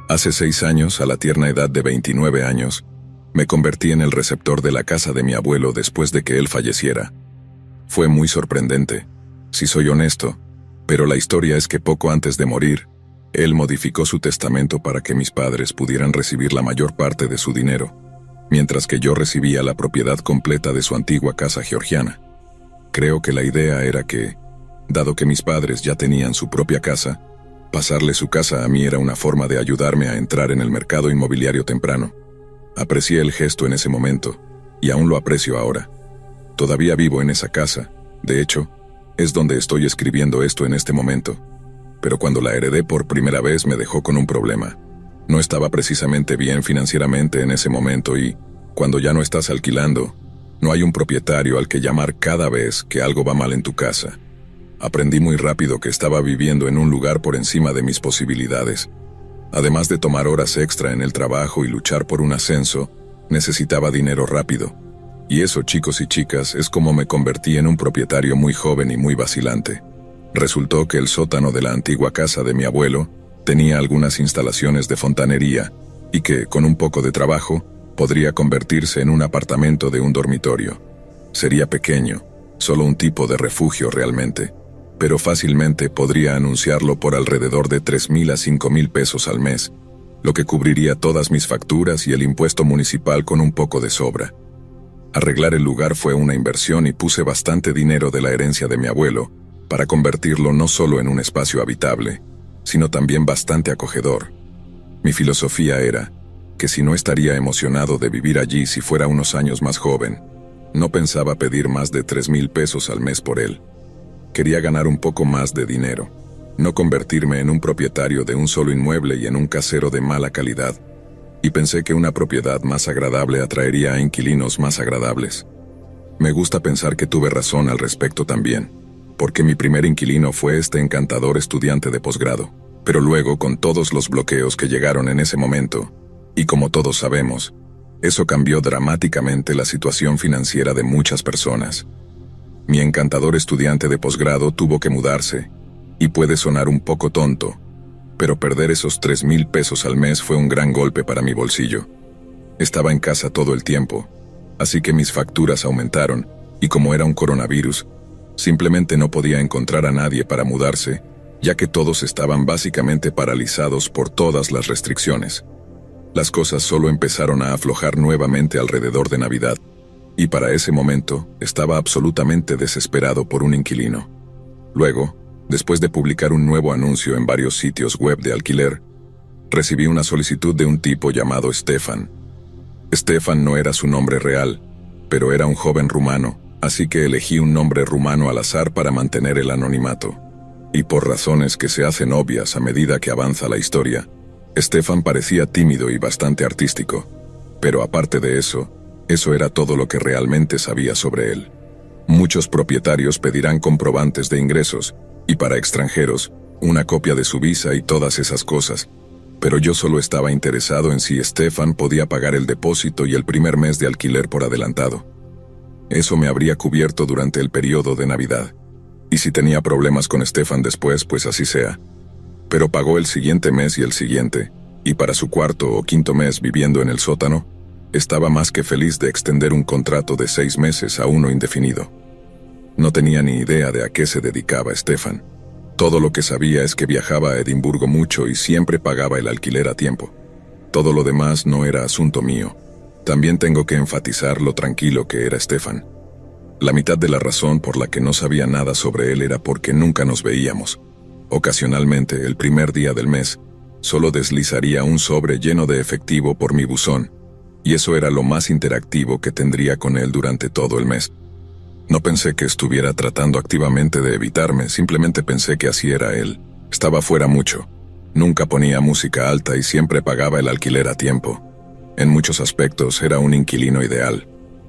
Hace 6 años, a la tierna edad de 29 años, me convertí en el receptor de la casa de mi abuelo después de que él falleciera. Fue muy sorprendente, si soy honesto, pero la historia es que poco antes de morir, él modificó su testamento para que mis padres pudieran recibir la mayor parte de su dinero, mientras que yo recibía la propiedad completa de su antigua casa georgiana. Creo que la idea era que, dado que mis padres ya tenían su propia casa, pasarle su casa a mí era una forma de ayudarme a entrar en el mercado inmobiliario temprano. Aprecié el gesto en ese momento, y aún lo aprecio ahora. Todavía vivo en esa casa, de hecho, es donde estoy escribiendo esto en este momento. Pero cuando la heredé por primera vez me dejó con un problema. No estaba precisamente bien financieramente en ese momento y, cuando ya no estás alquilando, no hay un propietario al que llamar cada vez que algo va mal en tu casa. Aprendí muy rápido que estaba viviendo en un lugar por encima de mis posibilidades. Además de tomar horas extra en el trabajo y luchar por un ascenso, necesitaba dinero rápido. Y eso, chicos y chicas, es como me convertí en un propietario muy joven y muy vacilante. Resultó que el sótano de la antigua casa de mi abuelo tenía algunas instalaciones de fontanería y que, con un poco de trabajo, podría convertirse en un apartamento de un dormitorio. Sería pequeño, solo un tipo de refugio realmente, pero fácilmente podría anunciarlo por alrededor de 3,000 a 5,000 pesos al mes, lo que cubriría todas mis facturas y el impuesto municipal con un poco de sobra. Arreglar el lugar fue una inversión y puse bastante dinero de la herencia de mi abuelo para convertirlo no solo en un espacio habitable, sino también bastante acogedor. Mi filosofía era que si no estaría emocionado de vivir allí si fuera unos años más joven, no pensaba pedir más de 3,000 pesos al mes por él. Quería ganar un poco más de dinero, no convertirme en un propietario de un solo inmueble y en un casero de mala calidad, y pensé que una propiedad más agradable atraería a inquilinos más agradables. Me gusta pensar que tuve razón al respecto también, porque mi primer inquilino fue este encantador estudiante de posgrado, pero luego con todos los bloqueos que llegaron en ese momento, y como todos sabemos, eso cambió dramáticamente la situación financiera de muchas personas. Mi encantador estudiante de posgrado tuvo que mudarse, y puede sonar un poco tonto, pero perder esos 3,000 pesos al mes fue un gran golpe para mi bolsillo. Estaba en casa todo el tiempo, así que mis facturas aumentaron, y como era un coronavirus, simplemente no podía encontrar a nadie para mudarse, ya que todos estaban básicamente paralizados por todas las restricciones. Las cosas solo empezaron a aflojar nuevamente alrededor de Navidad, y para ese momento estaba absolutamente desesperado por un inquilino. Luego, después de publicar un nuevo anuncio en varios sitios web de alquiler, recibí una solicitud de un tipo llamado Stefan. Stefan no era su nombre real, pero era un joven rumano, así que elegí un nombre rumano al azar para mantener el anonimato. Y por razones que se hacen obvias a medida que avanza la historia, Stefan parecía tímido y bastante artístico, pero aparte de eso era todo lo que realmente sabía sobre él. Muchos propietarios pedirán comprobantes de ingresos, y para extranjeros, una copia de su visa y todas esas cosas, pero yo solo estaba interesado en si Stefan podía pagar el depósito y el primer mes de alquiler por adelantado. Eso me habría cubierto durante el periodo de Navidad, y si tenía problemas con Stefan después, pues así sea. Pero pagó el siguiente mes y el siguiente, y para su cuarto o quinto mes viviendo en el sótano, estaba más que feliz de extender un contrato de 6 meses a uno indefinido. No tenía ni idea de a qué se dedicaba Stefan. Todo lo que sabía es que viajaba a Edimburgo mucho y siempre pagaba el alquiler a tiempo. Todo lo demás no era asunto mío. También tengo que enfatizar lo tranquilo que era Stefan. La mitad de la razón por la que no sabía nada sobre él era porque nunca nos veíamos. Ocasionalmente, el primer día del mes, solo deslizaría un sobre lleno de efectivo por mi buzón, y eso era lo más interactivo que tendría con él durante todo el mes. No pensé que estuviera tratando activamente de evitarme, simplemente pensé que así era él. Estaba fuera mucho. Nunca ponía música alta y siempre pagaba el alquiler a tiempo. En muchos aspectos era un inquilino ideal.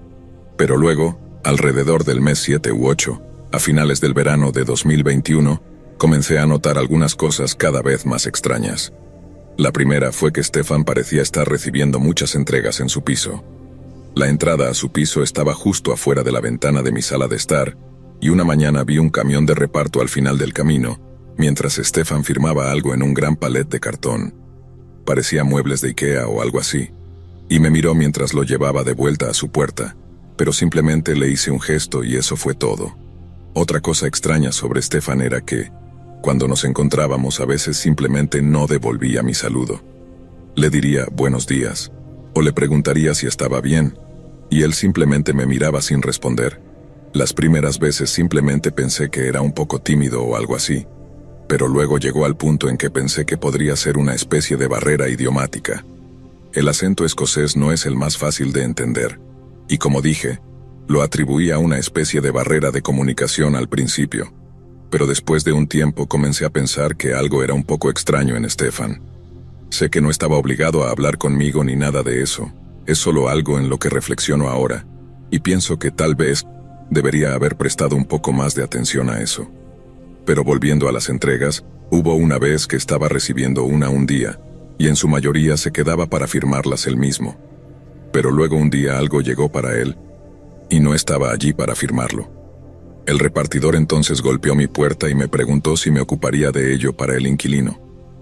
Pero luego, alrededor del mes 7 u 8, a finales del verano de 2021, comencé a notar algunas cosas cada vez más extrañas. La primera fue que Stefan parecía estar recibiendo muchas entregas en su piso. La entrada a su piso estaba justo afuera de la ventana de mi sala de estar, y una mañana vi un camión de reparto al final del camino, mientras Stefan firmaba algo en un gran palet de cartón. Parecía muebles de IKEA o algo así. Y me miró mientras lo llevaba de vuelta a su puerta, pero simplemente le hice un gesto y eso fue todo. Otra cosa extraña sobre Stefan era que, cuando nos encontrábamos, a veces simplemente no devolvía mi saludo. Le diría buenos días, o le preguntaría si estaba bien, y él simplemente me miraba sin responder. Las primeras veces simplemente pensé que era un poco tímido o algo así, pero luego llegó al punto en que pensé que podría ser una especie de barrera idiomática. El acento escocés no es el más fácil de entender, y como dije, lo atribuí a una especie de barrera de comunicación al principio, pero después de un tiempo comencé a pensar que algo era un poco extraño en Stefan. Sé que no estaba obligado a hablar conmigo ni nada de eso, es solo algo en lo que reflexiono ahora, y pienso que tal vez debería haber prestado un poco más de atención a eso. Pero volviendo a las entregas, hubo una vez que estaba recibiendo una un día, y en su mayoría se quedaba para firmarlas él mismo. Pero luego un día algo llegó para él, y no estaba allí para firmarlo. El repartidor entonces golpeó mi puerta y me preguntó si me ocuparía de ello para el inquilino.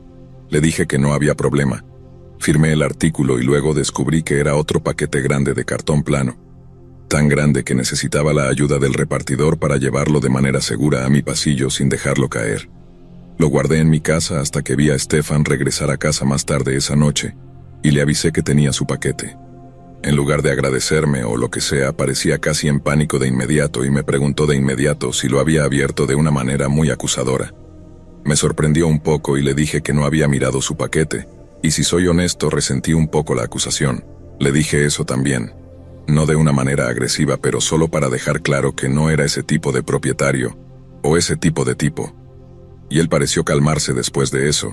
Le dije que no había problema. Firmé el artículo y luego descubrí que era otro paquete grande de cartón plano, tan grande que necesitaba la ayuda del repartidor para llevarlo de manera segura a mi pasillo sin dejarlo caer. Lo guardé en mi casa hasta que vi a Stefan regresar a casa más tarde esa noche, y le avisé que tenía su paquete. En lugar de agradecerme o lo que sea, parecía casi en pánico de inmediato y me preguntó de inmediato si lo había abierto de una manera muy acusadora. Me sorprendió un poco y le dije que no había mirado su paquete, y si soy honesto resentí un poco la acusación. Le dije eso también. No de una manera agresiva, pero solo para dejar claro que no era ese tipo de propietario, o ese tipo de tipo. Y él pareció calmarse después de eso,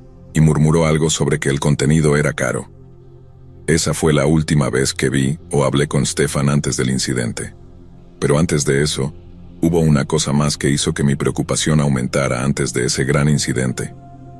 y murmuró algo sobre que el contenido era caro. Esa fue la última vez que vi o hablé con Stefan antes del incidente. Pero antes de eso, hubo una cosa más que hizo que mi preocupación aumentara antes de ese gran incidente.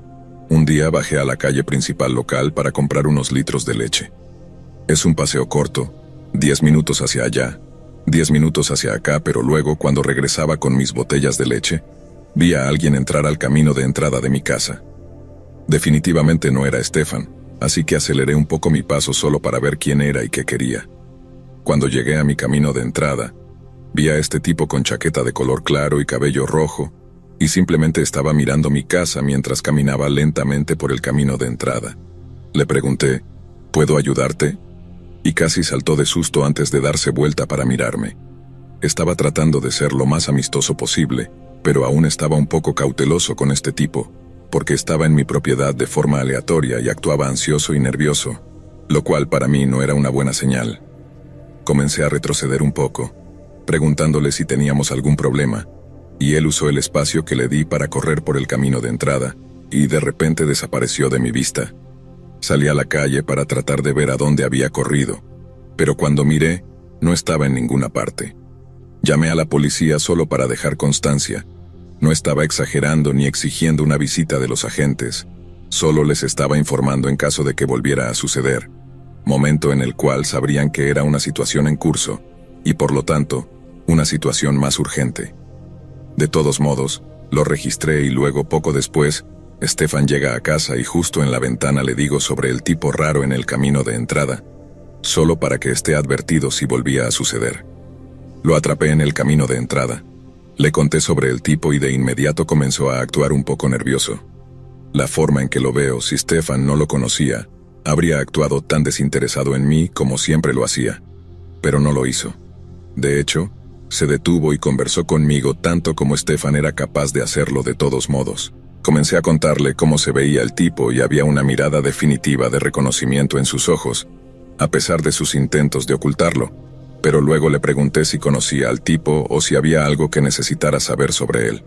Un día bajé a la calle principal local para comprar unos litros de leche. Es un paseo corto, 10 minutos hacia allá, 10 minutos hacia acá, pero luego cuando regresaba con mis botellas de leche, vi a alguien entrar al camino de entrada de mi casa. Definitivamente no era Stefan, así que aceleré un poco mi paso solo para ver quién era y qué quería. Cuando llegué a mi camino de entrada, vi a este tipo con chaqueta de color claro y cabello rojo, y simplemente estaba mirando mi casa mientras caminaba lentamente por el camino de entrada. Le pregunté, ¿puedo ayudarte? Y casi saltó de susto antes de darse vuelta para mirarme. Estaba tratando de ser lo más amistoso posible, pero aún estaba un poco cauteloso con este tipo, porque estaba en mi propiedad de forma aleatoria y actuaba ansioso y nervioso, lo cual para mí no era una buena señal. Comencé a retroceder un poco, preguntándole si teníamos algún problema, y él usó el espacio que le di para correr por el camino de entrada, y de repente desapareció de mi vista. Salí a la calle para tratar de ver a dónde había corrido, pero cuando miré, no estaba en ninguna parte. Llamé a la policía solo para dejar constancia. No estaba exagerando ni exigiendo una visita de los agentes, solo les estaba informando en caso de que volviera a suceder, momento en el cual sabrían que era una situación en curso, y por lo tanto, una situación más urgente. De todos modos, lo registré y luego poco después, Stefan llega a casa y justo en la ventana le digo sobre el tipo raro en el camino de entrada, solo para que esté advertido si volvía a suceder. Lo atrapé en el camino de entrada. Le conté sobre el tipo y de inmediato comenzó a actuar un poco nervioso. La forma en que lo veo, si Stefan no lo conocía, habría actuado tan desinteresado en mí como siempre lo hacía, pero no lo hizo. De hecho, se detuvo y conversó conmigo tanto como Stefan era capaz de hacerlo de todos modos. Comencé a contarle cómo se veía el tipo y había una mirada definitiva de reconocimiento en sus ojos, a pesar de sus intentos de ocultarlo, pero luego le pregunté si conocía al tipo o si había algo que necesitara saber sobre él.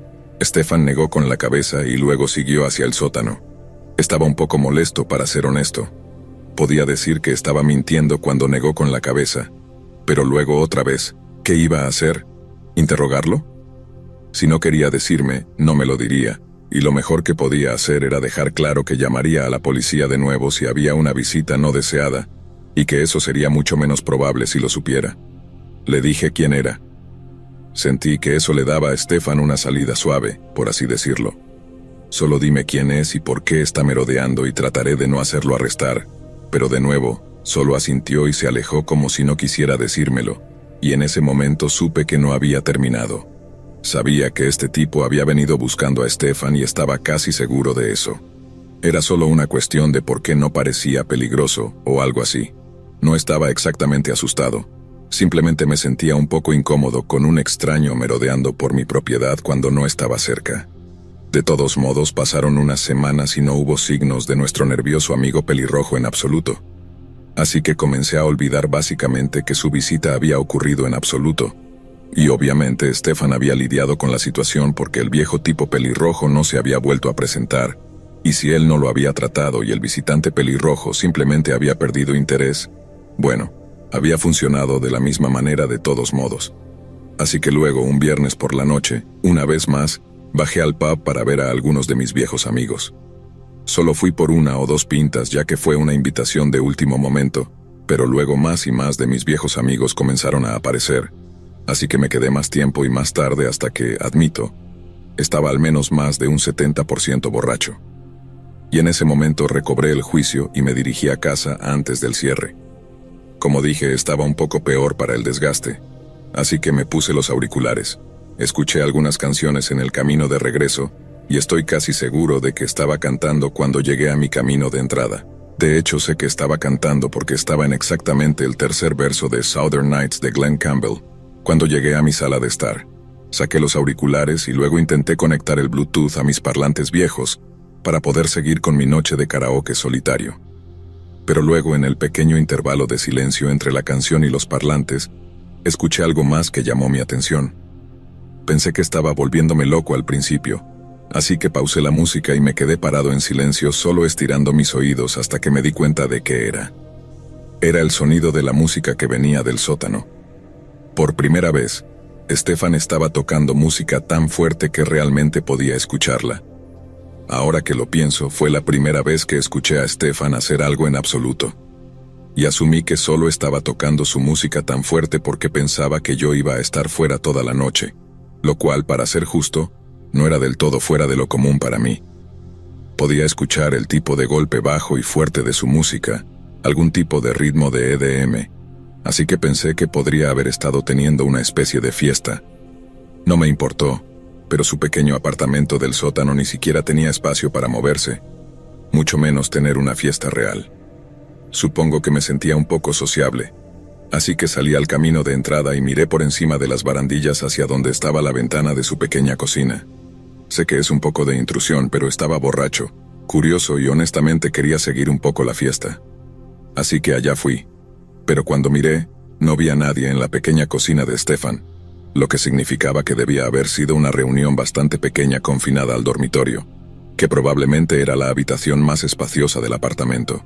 Stefan negó con la cabeza y luego siguió hacia el sótano. Estaba un poco molesto, para ser honesto. Podía decir que estaba mintiendo cuando negó con la cabeza, pero luego otra vez, ¿qué iba a hacer? ¿Interrogarlo? Si no quería decirme, no me lo diría, y lo mejor que podía hacer era dejar claro que llamaría a la policía de nuevo si había una visita no deseada, y que eso sería mucho menos probable si lo supiera. Le dije quién era. Sentí que eso le daba a Stefan una salida suave, por así decirlo. Solo dime quién es y por qué está merodeando y trataré de no hacerlo arrestar. Pero de nuevo, solo asintió y se alejó como si no quisiera decírmelo, y en ese momento supe que no había terminado. Sabía que este tipo había venido buscando a Stefan y estaba casi seguro de eso. Era solo una cuestión de por qué no parecía peligroso o algo así. No estaba exactamente asustado. Simplemente me sentía un poco incómodo con un extraño merodeando por mi propiedad cuando no estaba cerca. De todos modos, pasaron unas semanas y no hubo signos de nuestro nervioso amigo pelirrojo en absoluto. Así que comencé a olvidar básicamente que su visita había ocurrido en absoluto. Y obviamente Stefan había lidiado con la situación porque el viejo tipo pelirrojo no se había vuelto a presentar, y si él no lo había tratado y el visitante pelirrojo simplemente había perdido interés, bueno, había funcionado de la misma manera de todos modos. Así que luego, un viernes por la noche, una vez más, bajé al pub para ver a algunos de mis viejos amigos. Solo fui por 1 o 2 pintas ya que fue una invitación de último momento, pero luego más y más de mis viejos amigos comenzaron a aparecer. Así que me quedé más tiempo y más tarde hasta que, admito, estaba al menos más de un 70% borracho. Y en ese momento recobré el juicio y me dirigí a casa antes del cierre. Como dije, estaba un poco peor para el desgaste, así que me puse los auriculares. Escuché algunas canciones en el camino de regreso y estoy casi seguro de que estaba cantando cuando llegué a mi camino de entrada. De hecho, sé que estaba cantando porque estaba en exactamente el tercer verso de Southern Nights de Glenn Campbell. Cuando llegué a mi sala de estar, saqué los auriculares y luego intenté conectar el Bluetooth a mis parlantes viejos para poder seguir con mi noche de karaoke solitario. Pero luego, en el pequeño intervalo de silencio entre la canción y los parlantes, escuché algo más que llamó mi atención. Pensé que estaba volviéndome loco al principio, así que pausé la música y me quedé parado en silencio solo estirando mis oídos hasta que me di cuenta de qué era. Era el sonido de la música que venía del sótano. Por primera vez, Stefan estaba tocando música tan fuerte que realmente podía escucharla. Ahora que lo pienso, fue la primera vez que escuché a Stefan hacer algo en absoluto. Y asumí que solo estaba tocando su música tan fuerte porque pensaba que yo iba a estar fuera toda la noche, lo cual, para ser justo, no era del todo fuera de lo común para mí. Podía escuchar el tipo de golpe bajo y fuerte de su música, algún tipo de ritmo de EDM, así que pensé que podría haber estado teniendo una especie de fiesta. No me importó, pero su pequeño apartamento del sótano ni siquiera tenía espacio para moverse, mucho menos tener una fiesta real. Supongo que me sentía un poco sociable, así que salí al camino de entrada y miré por encima de las barandillas hacia donde estaba la ventana de su pequeña cocina. Sé que es un poco de intrusión, pero estaba borracho, curioso y honestamente quería seguir un poco la fiesta. Así que allá fui. Pero cuando miré, no vi a nadie en la pequeña cocina de Stefan, lo que significaba que debía haber sido una reunión bastante pequeña confinada al dormitorio, que probablemente era la habitación más espaciosa del apartamento.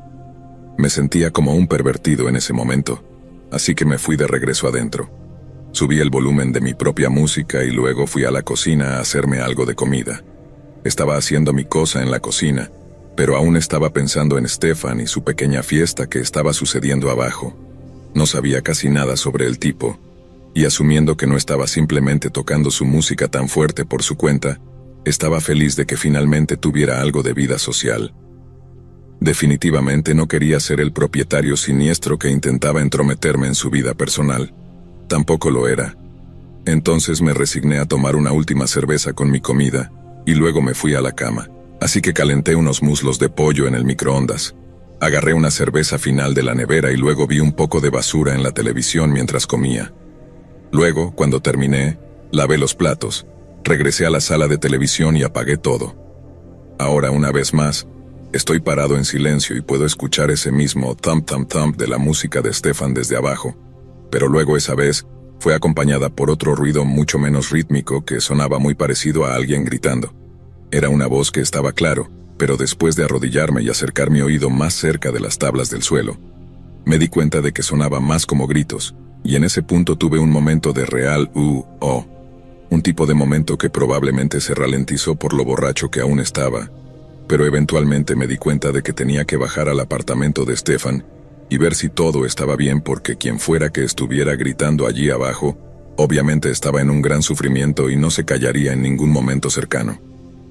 Me sentía como un pervertido en ese momento, así que me fui de regreso adentro. Subí el volumen de mi propia música y luego fui a la cocina a hacerme algo de comida. Estaba haciendo mi cosa en la cocina, pero aún estaba pensando en Stefan y su pequeña fiesta que estaba sucediendo abajo. No sabía casi nada sobre el tipo, y asumiendo que no estaba simplemente tocando su música tan fuerte por su cuenta, estaba feliz de que finalmente tuviera algo de vida social. Definitivamente no quería ser el propietario siniestro que intentaba entrometerme en su vida personal. Tampoco lo era. Entonces me resigné a tomar una última cerveza con mi comida, y luego me fui a la cama. Así que calenté unos muslos de pollo en el microondas. Agarré una cerveza final de la nevera y luego vi un poco de basura en la televisión mientras comía. Luego, cuando terminé, lavé los platos, regresé a la sala de televisión y apagué todo. Ahora, una vez más, estoy parado en silencio y puedo escuchar ese mismo thump thump thump de la música de Stefan desde abajo, pero luego esa vez fue acompañada por otro ruido mucho menos rítmico que sonaba muy parecido a alguien gritando. Era una voz que estaba claro, pero después de arrodillarme y acercar mi oído más cerca de las tablas del suelo, me di cuenta de que sonaba más como gritos, y en ese punto tuve un momento de real oh, un tipo de momento que probablemente se ralentizó por lo borracho que aún estaba, pero eventualmente me di cuenta de que tenía que bajar al apartamento de Stefan y ver si todo estaba bien porque quien fuera que estuviera gritando allí abajo, obviamente estaba en un gran sufrimiento y no se callaría en ningún momento cercano.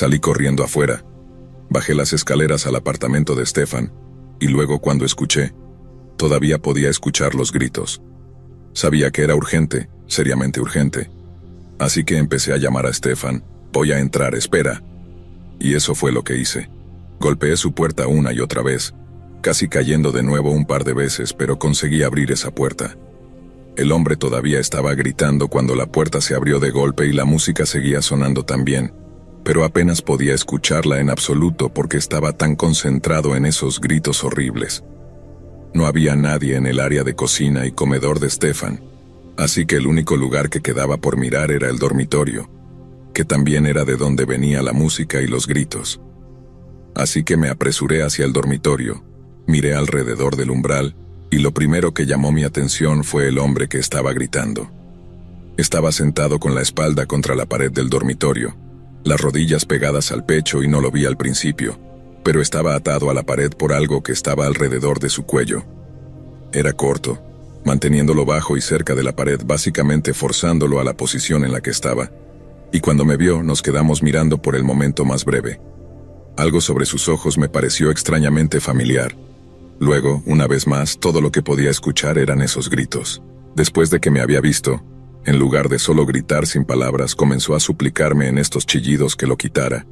Salí corriendo afuera. Bajé las escaleras al apartamento de Stefan, y luego cuando escuché, todavía podía escuchar los gritos. Sabía que era urgente, seriamente urgente. Así que empecé a llamar a Stefan. «Voy a entrar, espera». Y eso fue lo que hice. Golpeé su puerta una y otra vez, casi cayendo de nuevo un par de veces, pero conseguí abrir esa puerta. El hombre todavía estaba gritando cuando la puerta se abrió de golpe y la música seguía sonando también, pero apenas podía escucharla en absoluto porque estaba tan concentrado en esos gritos horribles. No había nadie en el área de cocina y comedor de Stefan, así que el único lugar que quedaba por mirar era el dormitorio, que también era de donde venía la música y los gritos. Así que me apresuré hacia el dormitorio, miré alrededor del umbral, y lo primero que llamó mi atención fue el hombre que estaba gritando. Estaba sentado con la espalda contra la pared del dormitorio, las rodillas pegadas al pecho y no lo vi al principio, pero estaba atado a la pared por algo que estaba alrededor de su cuello. Era corto, manteniéndolo bajo y cerca de la pared, básicamente forzándolo a la posición en la que estaba, y cuando me vio nos quedamos mirando por el momento más breve. Algo sobre sus ojos me pareció extrañamente familiar. Luego, una vez más, todo lo que podía escuchar eran esos gritos. Después de que me había visto, en lugar de solo gritar sin palabras, comenzó a suplicarme en estos chillidos que lo quitara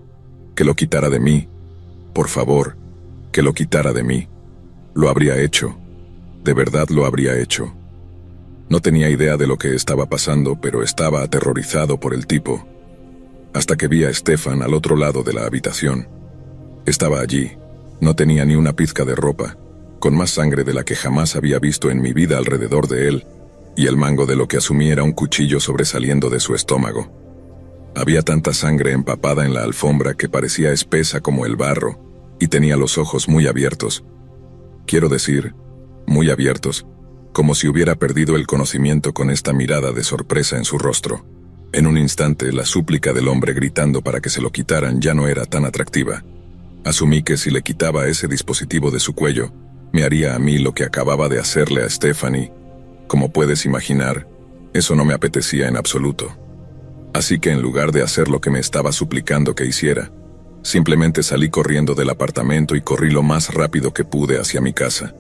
de mí. Por favor, que lo quitara de mí. Lo habría hecho. De verdad lo habría hecho. No tenía idea de lo que estaba pasando, pero estaba aterrorizado por el tipo. Hasta que vi a Stefan al otro lado de la habitación. Estaba allí. No tenía ni una pizca de ropa, con más sangre de la que jamás había visto en mi vida alrededor de él, y el mango de lo que asumí era un cuchillo sobresaliendo de su estómago. Había tanta sangre empapada en la alfombra que parecía espesa como el barro, y tenía los ojos muy abiertos. Quiero decir, muy abiertos, como si hubiera perdido el conocimiento con esta mirada de sorpresa en su rostro. En un instante, la súplica del hombre gritando para que se lo quitaran ya no era tan atractiva. Asumí que si le quitaba ese dispositivo de su cuello, me haría a mí lo que acababa de hacerle a Stephanie. Como puedes imaginar, eso no me apetecía en absoluto. Así que en lugar de hacer lo que me estaba suplicando que hiciera, simplemente salí corriendo del apartamento y corrí lo más rápido que pude hacia mi casa.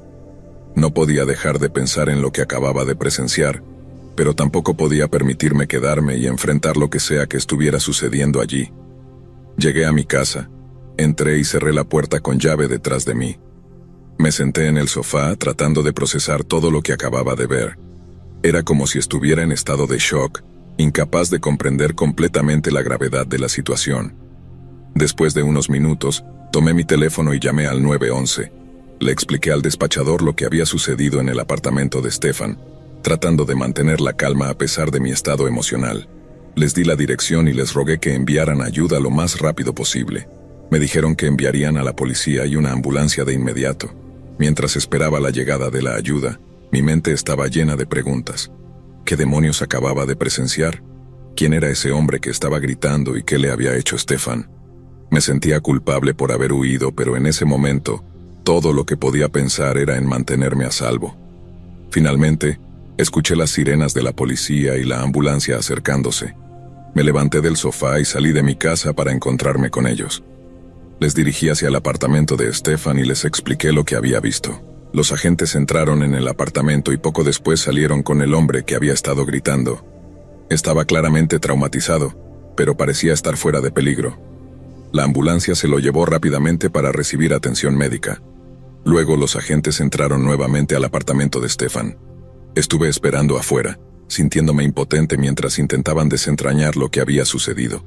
No podía dejar de pensar en lo que acababa de presenciar, pero tampoco podía permitirme quedarme y enfrentar lo que sea que estuviera sucediendo allí. Llegué a mi casa, entré y cerré la puerta con llave detrás de mí. Me senté en el sofá tratando de procesar todo lo que acababa de ver. Era como si estuviera en estado de shock, incapaz de comprender completamente la gravedad de la situación. Después de unos minutos, tomé mi teléfono y llamé al 911. Le expliqué al despachador lo que había sucedido en el apartamento de Stefan, tratando de mantener la calma a pesar de mi estado emocional. Les di la dirección y les rogué que enviaran ayuda lo más rápido posible. Me dijeron que enviarían a la policía y una ambulancia de inmediato. Mientras esperaba la llegada de la ayuda, mi mente estaba llena de preguntas. ¿Qué demonios acababa de presenciar? ¿Quién era ese hombre que estaba gritando y qué le había hecho Stefan? Me sentía culpable por haber huido, pero en ese momento, todo lo que podía pensar era en mantenerme a salvo. Finalmente, escuché las sirenas de la policía y la ambulancia acercándose. Me levanté del sofá y salí de mi casa para encontrarme con ellos. Les dirigí hacia el apartamento de Stefan y les expliqué lo que había visto. Los agentes entraron en el apartamento y poco después salieron con el hombre que había estado gritando. Estaba claramente traumatizado, pero parecía estar fuera de peligro. La ambulancia se lo llevó rápidamente para recibir atención médica. Luego los agentes entraron nuevamente al apartamento de Stefan. Estuve esperando afuera, sintiéndome impotente mientras intentaban desentrañar lo que había sucedido.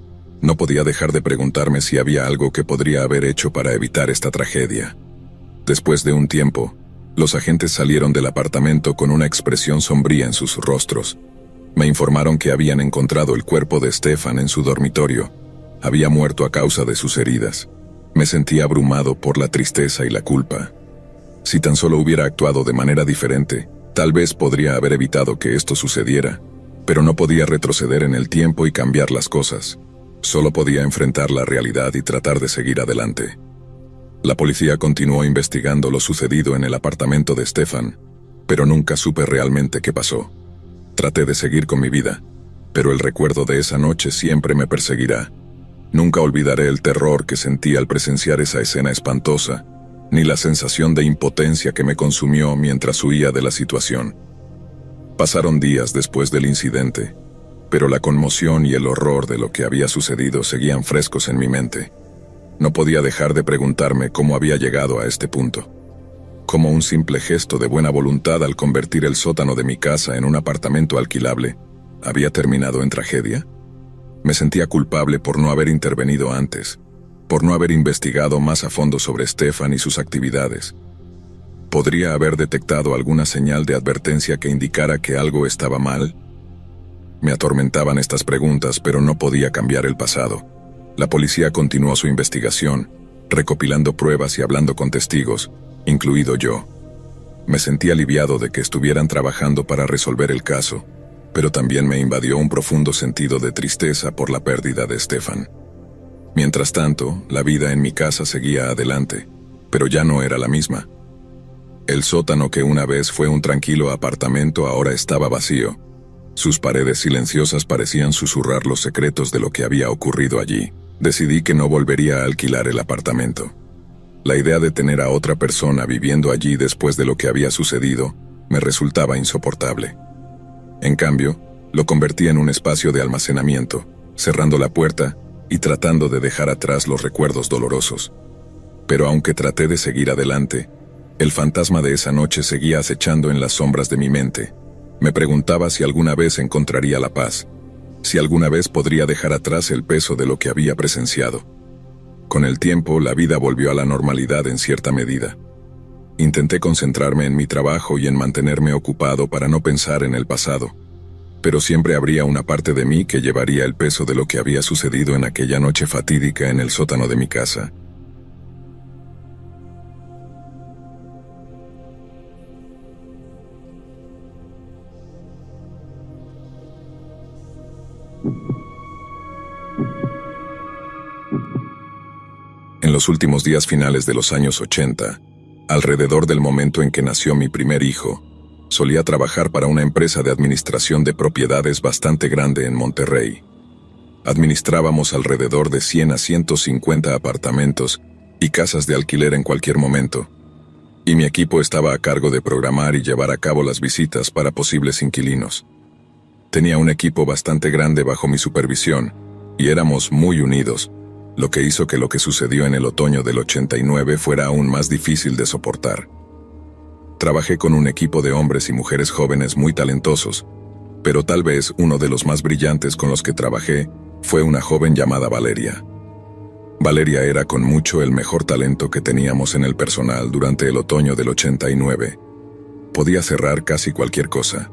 No podía dejar de preguntarme si había algo que podría haber hecho para evitar esta tragedia. Después de un tiempo, los agentes salieron del apartamento con una expresión sombría en sus rostros. Me informaron que habían encontrado el cuerpo de Stefan en su dormitorio. Había muerto a causa de sus heridas. Me sentí abrumado por la tristeza y la culpa. Si tan solo hubiera actuado de manera diferente, tal vez podría haber evitado que esto sucediera, pero no podía retroceder en el tiempo y cambiar las cosas. Solo podía enfrentar la realidad y tratar de seguir adelante. La policía continuó investigando lo sucedido en el apartamento de Stefan, pero nunca supe realmente qué pasó. Traté de seguir con mi vida, pero el recuerdo de esa noche siempre me perseguirá. Nunca olvidaré el terror que sentí al presenciar esa escena espantosa, ni la sensación de impotencia que me consumió mientras huía de la situación. Pasaron días después del incidente, pero la conmoción y el horror de lo que había sucedido seguían frescos en mi mente. No podía dejar de preguntarme cómo había llegado a este punto. Cómo un simple gesto de buena voluntad al convertir el sótano de mi casa en un apartamento alquilable había terminado en tragedia. Me sentía culpable por no haber intervenido antes, por no haber investigado más a fondo sobre Stefan y sus actividades. ¿Podría haber detectado alguna señal de advertencia que indicara que algo estaba mal? Me atormentaban estas preguntas, pero no podía cambiar el pasado. La policía continuó su investigación, recopilando pruebas y hablando con testigos, incluido yo. Me sentí aliviado de que estuvieran trabajando para resolver el caso, pero también me invadió un profundo sentido de tristeza por la pérdida de Stefan. Mientras tanto, la vida en mi casa seguía adelante, pero ya no era la misma. El sótano que una vez fue un tranquilo apartamento ahora estaba vacío. Sus paredes silenciosas parecían susurrar los secretos de lo que había ocurrido allí. Decidí que no volvería a alquilar el apartamento. La idea de tener a otra persona viviendo allí después de lo que había sucedido me resultaba insoportable. En cambio, lo convertí en un espacio de almacenamiento, cerrando la puerta y tratando de dejar atrás los recuerdos dolorosos. Pero aunque traté de seguir adelante, el fantasma de esa noche seguía acechando en las sombras de mi mente. Me preguntaba si alguna vez encontraría la paz, si alguna vez podría dejar atrás el peso de lo que había presenciado. Con el tiempo, la vida volvió a la normalidad en cierta medida. Intenté concentrarme en mi trabajo y en mantenerme ocupado para no pensar en el pasado, pero siempre habría una parte de mí que llevaría el peso de lo que había sucedido en aquella noche fatídica en el sótano de mi casa. En los últimos días finales de los años 80, alrededor del momento en que nació mi primer hijo, solía trabajar para una empresa de administración de propiedades bastante grande en Monterrey. Administrábamos alrededor de 100 a 150 apartamentos y casas de alquiler en cualquier momento, y mi equipo estaba a cargo de programar y llevar a cabo las visitas para posibles inquilinos. Tenía un equipo bastante grande bajo mi supervisión, y éramos muy unidos, lo que hizo que lo que sucedió en el otoño del 89 fuera aún más difícil de soportar. Trabajé con un equipo de hombres y mujeres jóvenes muy talentosos, pero tal vez uno de los más brillantes con los que trabajé fue una joven llamada Valeria. Valeria era con mucho el mejor talento que teníamos en el personal durante el otoño del 89. Podía cerrar casi cualquier cosa.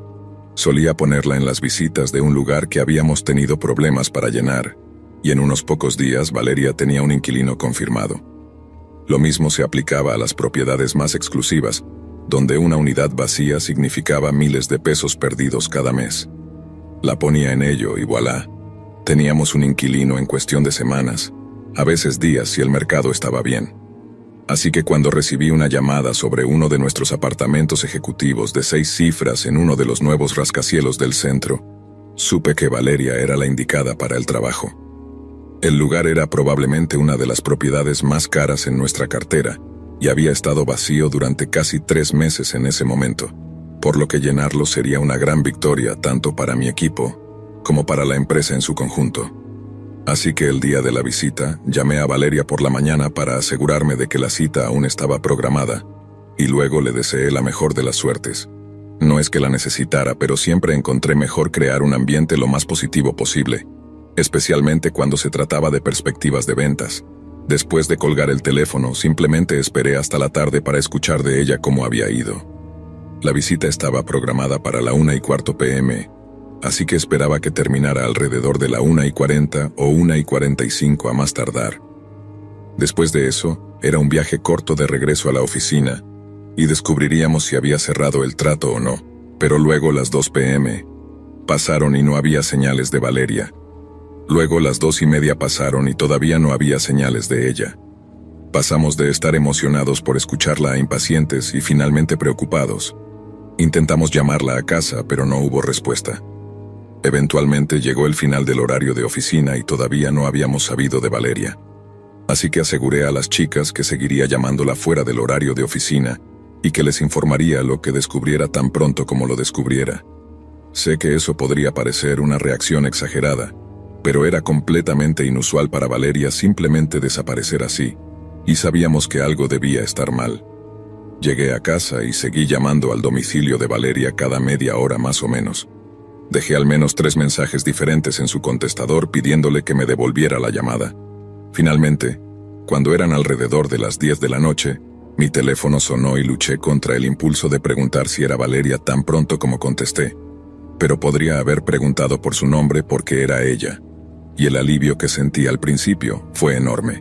Solía ponerla en las visitas de un lugar que habíamos tenido problemas para llenar, y en unos pocos días Valeria tenía un inquilino confirmado. Lo mismo se aplicaba a las propiedades más exclusivas, donde una unidad vacía significaba miles de pesos perdidos cada mes. La ponía en ello y voilà, teníamos un inquilino en cuestión de semanas, a veces días si el mercado estaba bien. Así que cuando recibí una llamada sobre uno de nuestros apartamentos ejecutivos de 6 cifras en uno de los nuevos rascacielos del centro, supe que Valeria era la indicada para el trabajo. El lugar era probablemente una de las propiedades más caras en nuestra cartera y había estado vacío durante casi 3 meses en ese momento, por lo que llenarlo sería una gran victoria tanto para mi equipo como para la empresa en su conjunto. Así que el día de la visita llamé a Valeria por la mañana para asegurarme de que la cita aún estaba programada y luego le deseé la mejor de las suertes. No es que la necesitara, pero siempre encontré mejor crear un ambiente lo más positivo posible, especialmente cuando se trataba de perspectivas de ventas. Después de colgar el teléfono, simplemente esperé hasta la tarde para escuchar de ella cómo había ido. La visita estaba programada para la 1:15 p.m., así que esperaba que terminara alrededor de la 1:40 o 1:45 a más tardar. Después de eso, era un viaje corto de regreso a la oficina, y descubriríamos si había cerrado el trato o no. Pero luego las 2 p.m. pasaron y no había señales de Valeria. Luego las 2:30 pasaron y todavía no había señales de ella. Pasamos de estar emocionados por escucharla a impacientes y finalmente preocupados. Intentamos llamarla a casa, pero no hubo respuesta. Eventualmente llegó el final del horario de oficina y todavía no habíamos sabido de Valeria. Así que aseguré a las chicas que seguiría llamándola fuera del horario de oficina y que les informaría lo que descubriera tan pronto como lo descubriera. Sé que eso podría parecer una reacción exagerada, pero era completamente inusual para Valeria simplemente desaparecer así, y sabíamos que algo debía estar mal. Llegué a casa y seguí llamando al domicilio de Valeria cada media hora más o menos. Dejé al menos 3 mensajes diferentes en su contestador pidiéndole que me devolviera la llamada. Finalmente, cuando eran alrededor de las 10 de la noche, mi teléfono sonó y luché contra el impulso de preguntar si era Valeria tan pronto como contesté. Pero podría haber preguntado por su nombre porque era ella, y el alivio que sentí al principio fue enorme.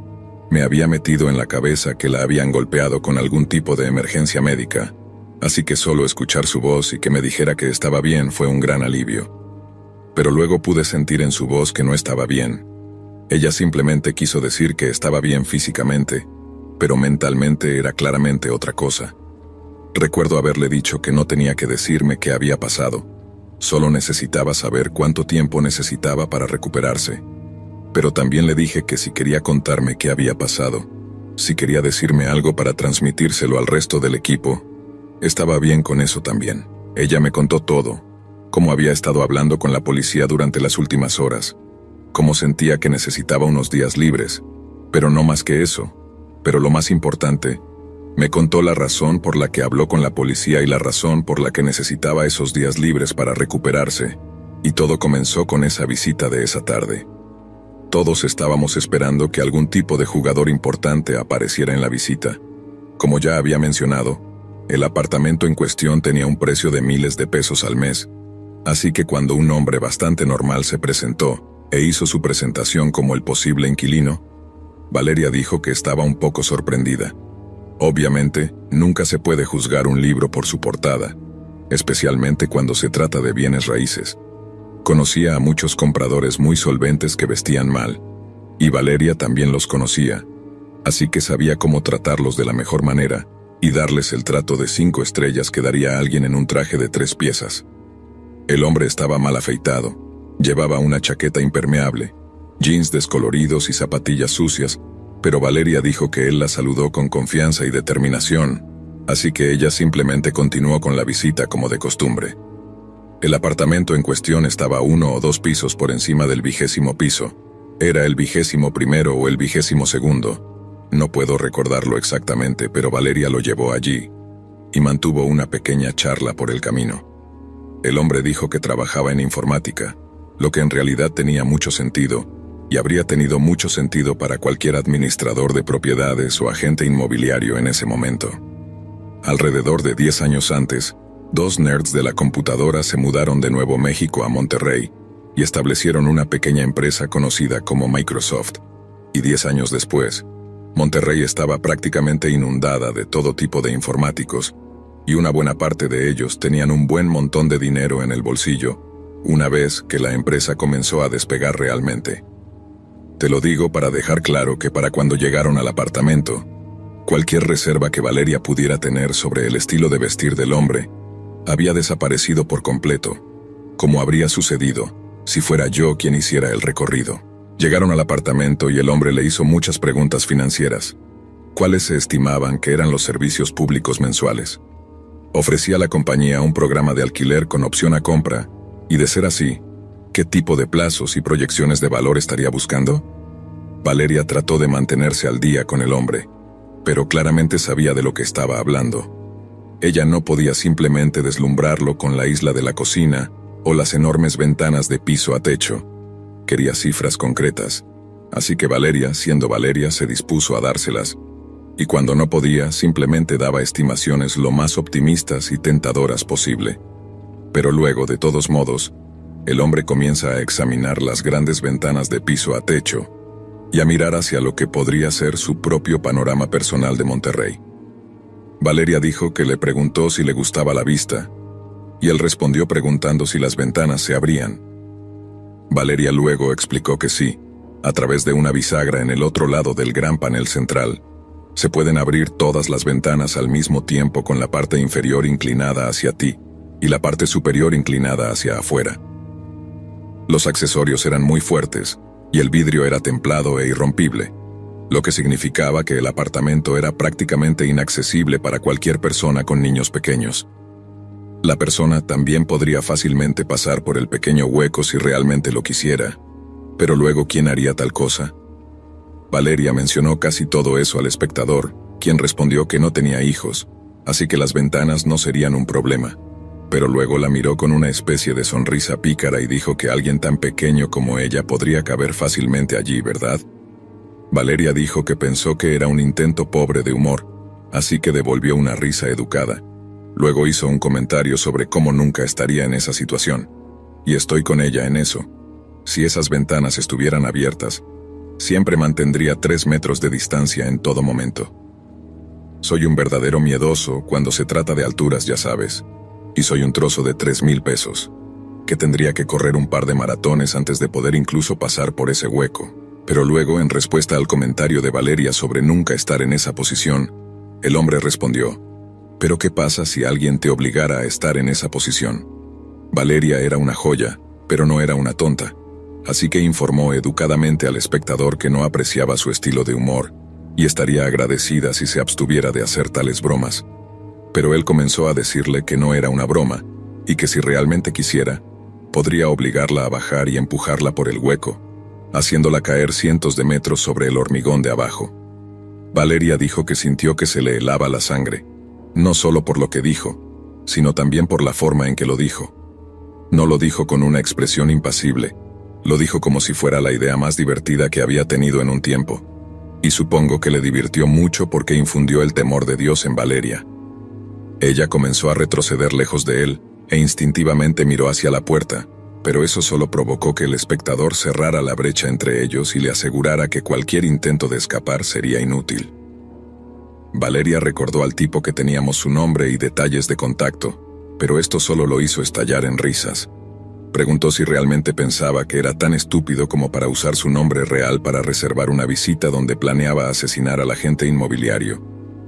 Me había metido en la cabeza que la habían golpeado con algún tipo de emergencia médica, así que solo escuchar su voz y que me dijera que estaba bien fue un gran alivio. Pero luego pude sentir en su voz que no estaba bien. Ella simplemente quiso decir que estaba bien físicamente, pero mentalmente era claramente otra cosa. Recuerdo haberle dicho que no tenía que decirme qué había pasado, solo necesitaba saber cuánto tiempo necesitaba para recuperarse. Pero también le dije que si quería contarme qué había pasado, si quería decirme algo para transmitírselo al resto del equipo, estaba bien con eso también. Ella me contó todo, cómo había estado hablando con la policía durante las últimas horas, cómo sentía que necesitaba unos días libres, pero no más que eso. Pero lo más importante, me contó la razón por la que habló con la policía y la razón por la que necesitaba esos días libres para recuperarse, y todo comenzó con esa visita de esa tarde. Todos estábamos esperando que algún tipo de jugador importante apareciera en la visita. Como ya había mencionado, el apartamento en cuestión tenía un precio de miles de pesos al mes, así que cuando un hombre bastante normal se presentó e hizo su presentación como el posible inquilino, Valeria dijo que estaba un poco sorprendida. Obviamente, nunca se puede juzgar un libro por su portada, especialmente cuando se trata de bienes raíces. Conocía a muchos compradores muy solventes que vestían mal, y Valeria también los conocía, así que sabía cómo tratarlos de la mejor manera y darles el trato de 5 estrellas que daría a alguien en un traje de 3 piezas. El hombre estaba mal afeitado, llevaba una chaqueta impermeable, jeans descoloridos y zapatillas sucias, pero Valeria dijo que él la saludó con confianza y determinación, así que ella simplemente continuó con la visita como de costumbre. El apartamento en cuestión estaba 1 o 2 pisos por encima del 20º piso. Era el 21º o el 22º. No puedo recordarlo exactamente, pero Valeria lo llevó allí y mantuvo una pequeña charla por el camino. El hombre dijo que trabajaba en informática, lo que en realidad tenía mucho sentido, y habría tenido mucho sentido para cualquier administrador de propiedades o agente inmobiliario en ese momento. Alrededor de 10 años antes, 2 nerds de la computadora se mudaron de Nuevo México a Monterrey y establecieron una pequeña empresa conocida como Microsoft, y 10 años después, Monterrey estaba prácticamente inundada de todo tipo de informáticos, y una buena parte de ellos tenían un buen montón de dinero en el bolsillo, una vez que la empresa comenzó a despegar realmente. Te lo digo para dejar claro que para cuando llegaron al apartamento, cualquier reserva que Valeria pudiera tener sobre el estilo de vestir del hombre había desaparecido por completo, como habría sucedido si fuera yo quien hiciera el recorrido. Llegaron al apartamento y el hombre le hizo muchas preguntas financieras. ¿Cuáles se estimaban que eran los servicios públicos mensuales? ¿Ofrecía la compañía un programa de alquiler con opción a compra? Y de ser así, ¿qué tipo de plazos y proyecciones de valor estaría buscando? Valeria trató de mantenerse al día con el hombre, pero claramente sabía de lo que estaba hablando. Ella no podía simplemente deslumbrarlo con la isla de la cocina o las enormes ventanas de piso a techo. Quería cifras concretas, así que Valeria, siendo Valeria, se dispuso a dárselas, y cuando no podía, simplemente daba estimaciones lo más optimistas y tentadoras posible. Pero luego, de todos modos, el hombre comienza a examinar las grandes ventanas de piso a techo y a mirar hacia lo que podría ser su propio panorama personal de Monterrey. Valeria dijo que le preguntó si le gustaba la vista, y él respondió preguntando si las ventanas se abrían. Valeria luego explicó que sí, a través de una bisagra en el otro lado del gran panel central, se pueden abrir todas las ventanas al mismo tiempo con la parte inferior inclinada hacia ti y la parte superior inclinada hacia afuera. Los accesorios eran muy fuertes, y el vidrio era templado e irrompible, lo que significaba que el apartamento era prácticamente inaccesible para cualquier persona con niños pequeños. La persona también podría fácilmente pasar por el pequeño hueco si realmente lo quisiera, pero luego, ¿quién haría tal cosa? Valeria mencionó casi todo eso al espectador, quien respondió que no tenía hijos, así que las ventanas no serían un problema. Pero luego la miró con una especie de sonrisa pícara y dijo que alguien tan pequeño como ella podría caber fácilmente allí, ¿verdad? Valeria dijo que pensó que era un intento pobre de humor, así que devolvió una risa educada. Luego hizo un comentario sobre cómo nunca estaría en esa situación. Y estoy con ella en eso. Si esas ventanas estuvieran abiertas, siempre mantendría 3 metros de distancia en todo momento. Soy un verdadero miedoso cuando se trata de alturas, ya sabes. Y soy un trozo de 3,000 pesos, que tendría que correr un par de maratones antes de poder incluso pasar por ese hueco. Pero luego, en respuesta al comentario de Valeria sobre nunca estar en esa posición, el hombre respondió: ¿pero qué pasa si alguien te obligara a estar en esa posición? Valeria era una joya, pero no era una tonta, así que informó educadamente al espectador que no apreciaba su estilo de humor, y estaría agradecida si se abstuviera de hacer tales bromas. Pero él comenzó a decirle que no era una broma, y que si realmente quisiera, podría obligarla a bajar y empujarla por el hueco, haciéndola caer cientos de metros sobre el hormigón de abajo. Valeria dijo que sintió que se le helaba la sangre, no solo por lo que dijo, sino también por la forma en que lo dijo. No lo dijo con una expresión impasible, lo dijo como si fuera la idea más divertida que había tenido en un tiempo, y supongo que le divirtió mucho porque infundió el temor de Dios en Valeria. Ella comenzó a retroceder lejos de él, e instintivamente miró hacia la puerta, pero eso solo provocó que el espectador cerrara la brecha entre ellos y le asegurara que cualquier intento de escapar sería inútil. Valeria recordó al tipo que teníamos su nombre y detalles de contacto, pero esto solo lo hizo estallar en risas. Preguntó si realmente pensaba que era tan estúpido como para usar su nombre real para reservar una visita donde planeaba asesinar al agente inmobiliario.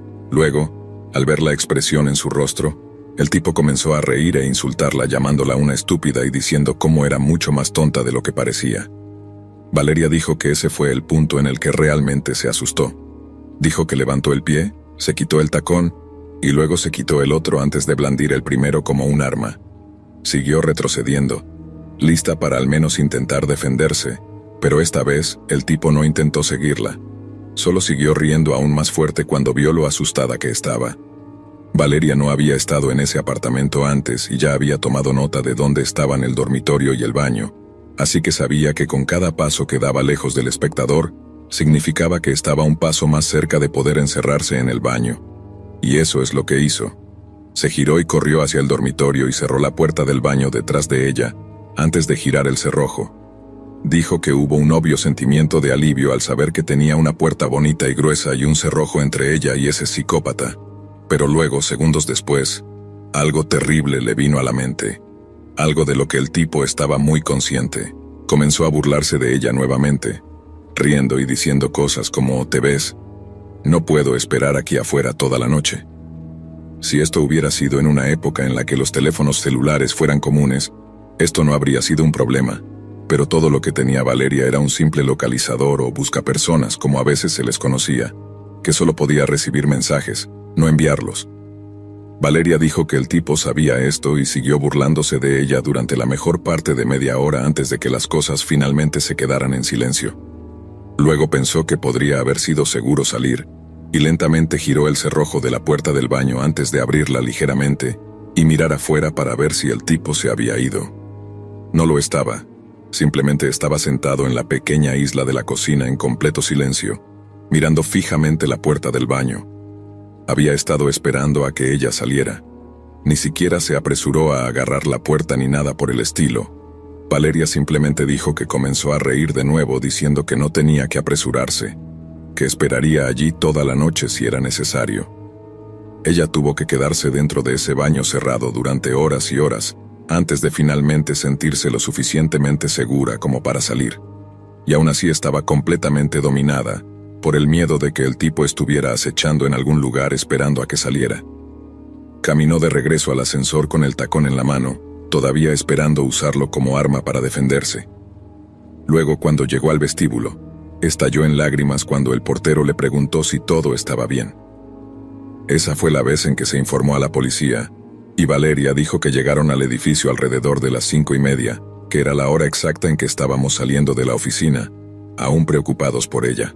Luego, al ver la expresión en su rostro, el tipo comenzó a reír e insultarla llamándola una estúpida y diciendo cómo era mucho más tonta de lo que parecía. Valeria dijo que ese fue el punto en el que realmente se asustó. Dijo que levantó el pie, se quitó el tacón, y luego se quitó el otro antes de blandir el primero como un arma. Siguió retrocediendo, lista para al menos intentar defenderse, pero esta vez el tipo no intentó seguirla. Solo siguió riendo aún más fuerte cuando vio lo asustada que estaba. Valeria no había estado en ese apartamento antes y ya había tomado nota de dónde estaban el dormitorio y el baño, así que sabía que con cada paso que daba lejos del espectador, significaba que estaba un paso más cerca de poder encerrarse en el baño. Y eso es lo que hizo. Se giró y corrió hacia el dormitorio y cerró la puerta del baño detrás de ella, antes de girar el cerrojo. Dijo que hubo un obvio sentimiento de alivio al saber que tenía una puerta bonita y gruesa y un cerrojo entre ella y ese psicópata. Pero luego, segundos después, algo terrible le vino a la mente. Algo de lo que el tipo estaba muy consciente. Comenzó a burlarse de ella nuevamente, riendo y diciendo cosas como: ¿te ves? No puedo esperar aquí afuera toda la noche. Si esto hubiera sido en una época en la que los teléfonos celulares fueran comunes, esto no habría sido un problema, pero todo lo que tenía Valeria era un simple localizador o buscapersonas, como a veces se les conocía, que solo podía recibir mensajes, no enviarlos. Valeria dijo que el tipo sabía esto y siguió burlándose de ella durante la mejor parte de media hora antes de que las cosas finalmente se quedaran en silencio. Luego pensó que podría haber sido seguro salir, y lentamente giró el cerrojo de la puerta del baño antes de abrirla ligeramente y mirar afuera para ver si el tipo se había ido. No lo estaba, simplemente estaba sentado en la pequeña isla de la cocina en completo silencio, mirando fijamente la puerta del baño. Había estado esperando a que ella saliera. Ni siquiera se apresuró a agarrar la puerta ni nada por el estilo. Valeria simplemente dijo que comenzó a reír de nuevo diciendo que no tenía que apresurarse, que esperaría allí toda la noche si era necesario. Ella tuvo que quedarse dentro de ese baño cerrado durante horas y horas, antes de finalmente sentirse lo suficientemente segura como para salir. Y aún así estaba completamente dominada por el miedo de que el tipo estuviera acechando en algún lugar esperando a que saliera. Caminó de regreso al ascensor con el tacón en la mano, todavía esperando usarlo como arma para defenderse. Luego, cuando llegó al vestíbulo, estalló en lágrimas cuando el portero le preguntó si todo estaba bien. Esa fue la vez en que se informó a la policía, y Valeria dijo que llegaron al edificio alrededor de las 5:30, que era la hora exacta en que estábamos saliendo de la oficina, aún preocupados por ella.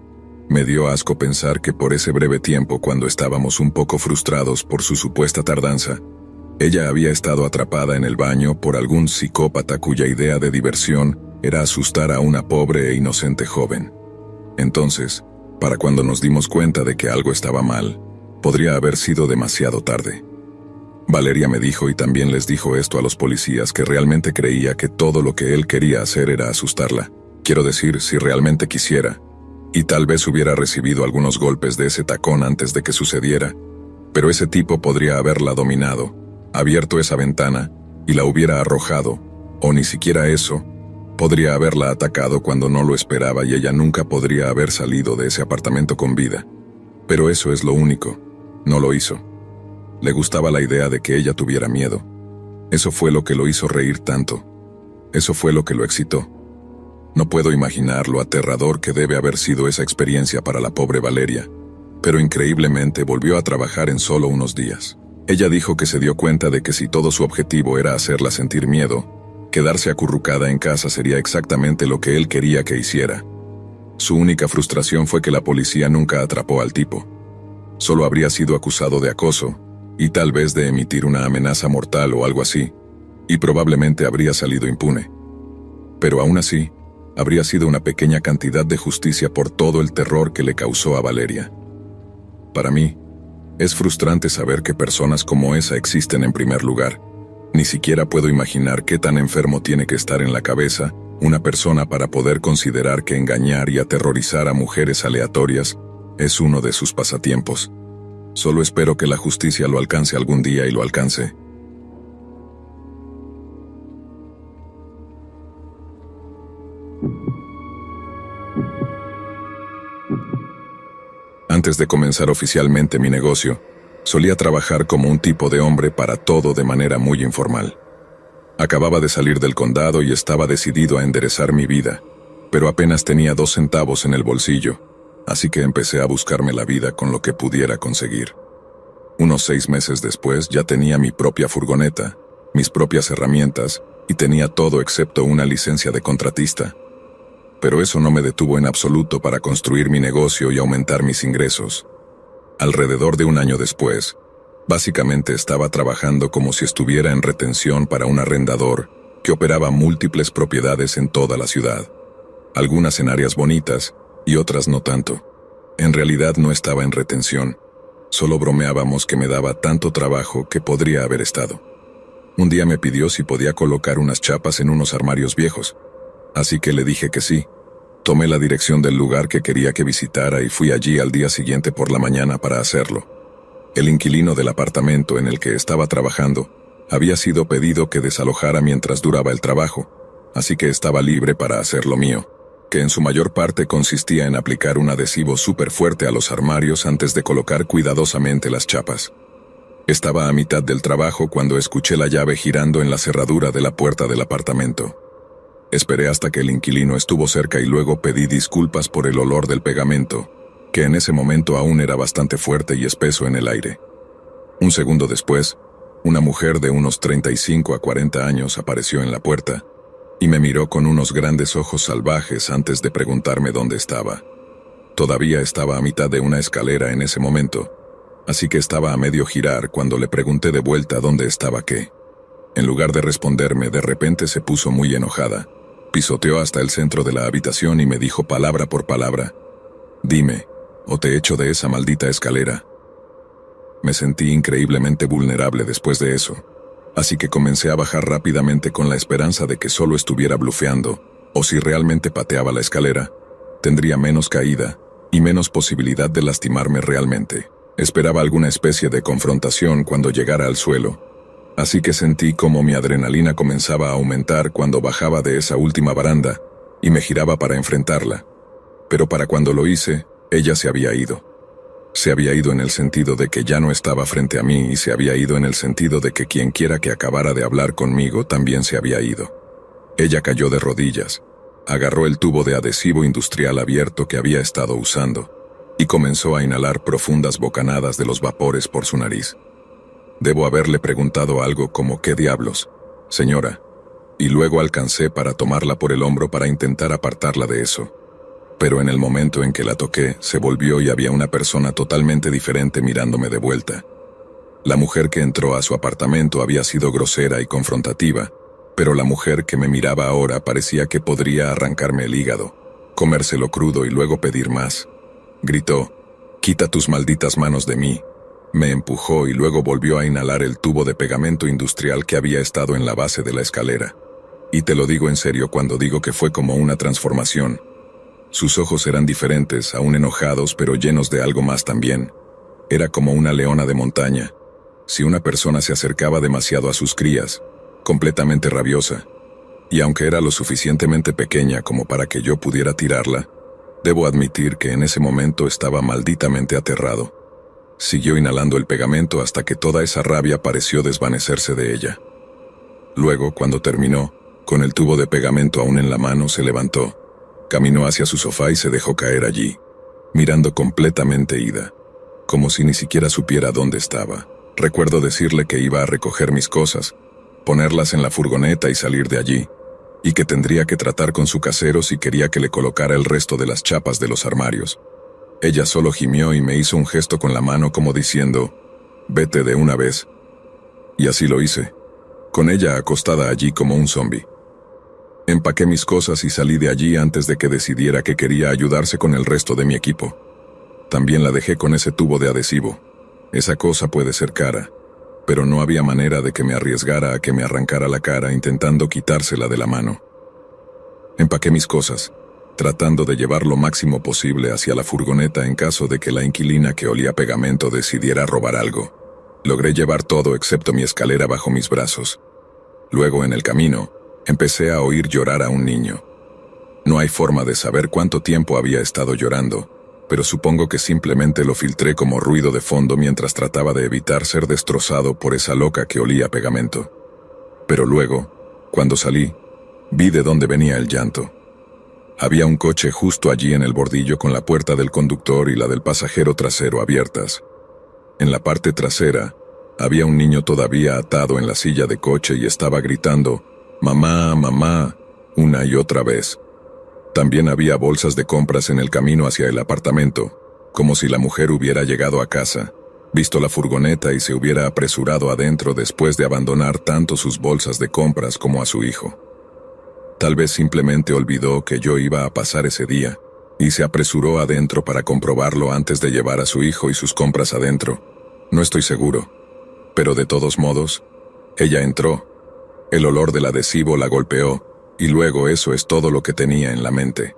Me dio asco pensar que por ese breve tiempo, cuando estábamos un poco frustrados por su supuesta tardanza, ella había estado atrapada en el baño por algún psicópata cuya idea de diversión era asustar a una pobre e inocente joven. Entonces, para cuando nos dimos cuenta de que algo estaba mal, podría haber sido demasiado tarde. Valeria me dijo, y también les dijo esto a los policías, que realmente creía que todo lo que él quería hacer era asustarla. Quiero decir, si realmente quisiera, y tal vez hubiera recibido algunos golpes de ese tacón antes de que sucediera, pero ese tipo podría haberla dominado, abierto esa ventana y la hubiera arrojado, o ni siquiera eso, podría haberla atacado cuando no lo esperaba y ella nunca podría haber salido de ese apartamento con vida. Pero eso es lo único, no lo hizo. Le gustaba la idea de que ella tuviera miedo. Eso fue lo que lo hizo reír tanto. Eso fue lo que lo excitó. No puedo imaginar lo aterrador que debe haber sido esa experiencia para la pobre Valeria, pero increíblemente volvió a trabajar en solo unos días. Ella dijo que se dio cuenta de que si todo su objetivo era hacerla sentir miedo, quedarse acurrucada en casa sería exactamente lo que él quería que hiciera. Su única frustración fue que la policía nunca atrapó al tipo. Solo habría sido acusado de acoso, y tal vez de emitir una amenaza mortal o algo así, y probablemente habría salido impune. Pero aún así, habría sido una pequeña cantidad de justicia por todo el terror que le causó a Valeria. Para mí, es frustrante saber que personas como esa existen en primer lugar. Ni siquiera puedo imaginar qué tan enfermo tiene que estar en la cabeza una persona para poder considerar que engañar y aterrorizar a mujeres aleatorias es uno de sus pasatiempos. Solo espero que la justicia lo alcance algún día y lo alcance. Antes de comenzar oficialmente mi negocio, solía trabajar como un tipo de hombre para todo de manera muy informal. Acababa de salir del condado y estaba decidido a enderezar mi vida, pero apenas tenía 2 centavos en el bolsillo, así que empecé a buscarme la vida con lo que pudiera conseguir. Unos 6 meses después ya tenía mi propia furgoneta, mis propias herramientas y tenía todo excepto una licencia de contratista. Pero eso no me detuvo en absoluto para construir mi negocio y aumentar mis ingresos. Alrededor de un año después, básicamente estaba trabajando como si estuviera en retención para un arrendador que operaba múltiples propiedades en toda la ciudad, algunas en áreas bonitas y otras no tanto. En realidad no estaba en retención, solo bromeábamos que me daba tanto trabajo que podría haber estado. Un día me pidió si podía colocar unas chapas en unos armarios viejos, así que le dije que sí. Tomé la dirección del lugar que quería que visitara y fui allí al día siguiente por la mañana para hacerlo. El inquilino del apartamento en el que estaba trabajando había sido pedido que desalojara mientras duraba el trabajo, así que estaba libre para hacer lo mío, que en su mayor parte consistía en aplicar un adhesivo súper fuerte a los armarios antes de colocar cuidadosamente las chapas. Estaba a mitad del trabajo cuando escuché la llave girando en la cerradura de la puerta del apartamento. Esperé hasta que el inquilino estuvo cerca y luego pedí disculpas por el olor del pegamento, que en ese momento aún era bastante fuerte y espeso en el aire. Un segundo después, una mujer de unos 35 a 40 años apareció en la puerta y me miró con unos grandes ojos salvajes antes de preguntarme dónde estaba. Todavía estaba a mitad de una escalera en ese momento, así que estaba a medio girar cuando le pregunté de vuelta dónde estaba qué. En lugar de responderme, de repente se puso muy enojada. Pisoteó hasta el centro de la habitación y me dijo palabra por palabra: «Dime, o te echo de esa maldita escalera». Me sentí increíblemente vulnerable después de eso, así que comencé a bajar rápidamente con la esperanza de que solo estuviera blufeando, o si realmente pateaba la escalera, tendría menos caída y menos posibilidad de lastimarme realmente. Esperaba alguna especie de confrontación cuando llegara al suelo, así que sentí como mi adrenalina comenzaba a aumentar cuando bajaba de esa última baranda y me giraba para enfrentarla. Pero para cuando lo hice, ella se había ido. Se había ido en el sentido de que ya no estaba frente a mí y se había ido en el sentido de que quienquiera que acabara de hablar conmigo también se había ido. Ella cayó de rodillas, Agarró el tubo de adhesivo industrial abierto que había estado usando y comenzó a inhalar profundas bocanadas de los vapores por su nariz. Debo haberle preguntado algo como «¿Qué diablos, señora?», y luego alcancé para tomarla por el hombro para intentar apartarla de eso. Pero en el momento en que la toqué, se volvió y había una persona totalmente diferente mirándome de vuelta. La mujer que entró a su apartamento había sido grosera y confrontativa, pero la mujer que me miraba ahora parecía que podría arrancarme el hígado, comérselo crudo y luego pedir más. Gritó: «Quita tus malditas manos de mí». Me empujó y luego volvió a inhalar el tubo de pegamento industrial que había estado en la base de la escalera. Y te lo digo en serio cuando digo que fue como una transformación. Sus ojos eran diferentes, aún enojados, pero llenos de algo más también. Era como una leona de montaña. Si una persona se acercaba demasiado a sus crías, completamente rabiosa. Y aunque era lo suficientemente pequeña como para que yo pudiera tirarla, debo admitir que en ese momento estaba malditamente aterrado. Siguió inhalando el pegamento hasta que toda esa rabia pareció desvanecerse de ella. Luego, cuando terminó, con el tubo de pegamento aún en la mano, se levantó, caminó hacia su sofá y se dejó caer allí, mirando completamente ida, como si ni siquiera supiera dónde estaba. Recuerdo decirle que iba a recoger mis cosas, ponerlas en la furgoneta y salir de allí, y que tendría que tratar con su casero si quería que le colocara el resto de las chapas de los armarios. Ella solo gimió y me hizo un gesto con la mano como diciendo: «Vete de una vez». Y así lo hice, con ella acostada allí como un zombi. Empaqué mis cosas y salí de allí antes de que decidiera que quería ayudarse con el resto de mi equipo. También la dejé con ese tubo de adhesivo. Esa cosa puede ser cara, pero no había manera de que me arriesgara a que me arrancara la cara intentando quitársela de la mano. Empaqué mis cosas, tratando de llevar lo máximo posible hacia la furgoneta en caso de que la inquilina que olía pegamento decidiera robar algo. Logré llevar todo excepto mi escalera bajo mis brazos. Luego, en el camino, empecé a oír llorar a un niño. No hay forma de saber cuánto tiempo había estado llorando, pero supongo que simplemente lo filtré como ruido de fondo mientras trataba de evitar ser destrozado por esa loca que olía pegamento. Pero luego, cuando salí, vi de dónde venía el llanto. Había un coche justo allí en el bordillo con la puerta del conductor y la del pasajero trasero abiertas. En la parte trasera, había un niño todavía atado en la silla de coche y estaba gritando: «Mamá, mamá», una y otra vez. También había bolsas de compras en el camino hacia el apartamento, como si la mujer hubiera llegado a casa, visto la furgoneta y se hubiera apresurado adentro después de abandonar tanto sus bolsas de compras como a su hijo. Tal vez simplemente olvidó que yo iba a pasar ese día, y se apresuró adentro para comprobarlo antes de llevar a su hijo y sus compras adentro. No estoy seguro. Pero de todos modos, ella entró. El olor del adhesivo la golpeó, y luego eso es todo lo que tenía en la mente.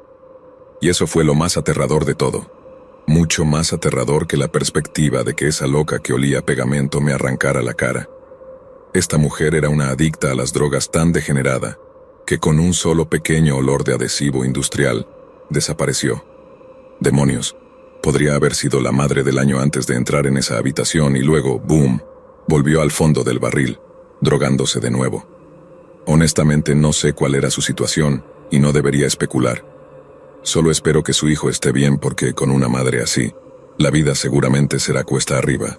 Y eso fue lo más aterrador de todo. Mucho más aterrador que la perspectiva de que esa loca que olía pegamento me arrancara la cara. Esta mujer era una adicta a las drogas tan degenerada, que con un solo pequeño olor de adhesivo industrial, desapareció. Demonios, podría haber sido la madre del año antes de entrar en esa habitación y luego, ¡boom!, volvió al fondo del barril, drogándose de nuevo. Honestamente no sé cuál era su situación, y no debería especular. Solo espero que su hijo esté bien porque con una madre así, la vida seguramente será cuesta arriba.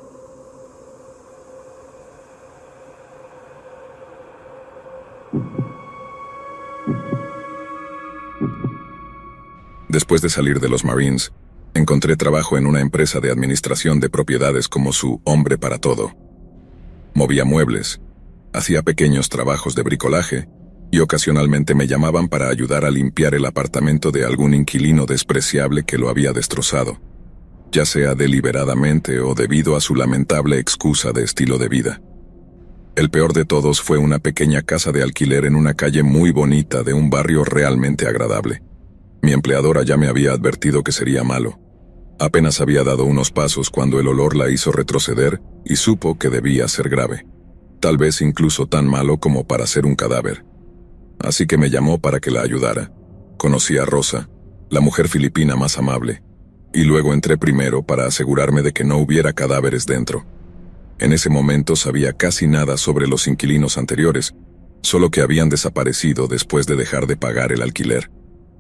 Después de salir de los Marines, encontré trabajo en una empresa de administración de propiedades como su hombre para todo. Movía muebles, hacía pequeños trabajos de bricolaje y ocasionalmente me llamaban para ayudar a limpiar el apartamento de algún inquilino despreciable que lo había destrozado, ya sea deliberadamente o debido a su lamentable excusa de estilo de vida. El peor de todos fue una pequeña casa de alquiler en una calle muy bonita de un barrio realmente agradable. Mi empleadora ya me había advertido que sería malo. Apenas había dado unos pasos cuando el olor la hizo retroceder y supo que debía ser grave. Tal vez incluso tan malo como para ser un cadáver. Así que me llamó para que la ayudara. Conocí a Rosa, la mujer filipina más amable, y luego entré primero para asegurarme de que no hubiera cadáveres dentro. En ese momento sabía casi nada sobre los inquilinos anteriores, solo que habían desaparecido después de dejar de pagar el alquiler.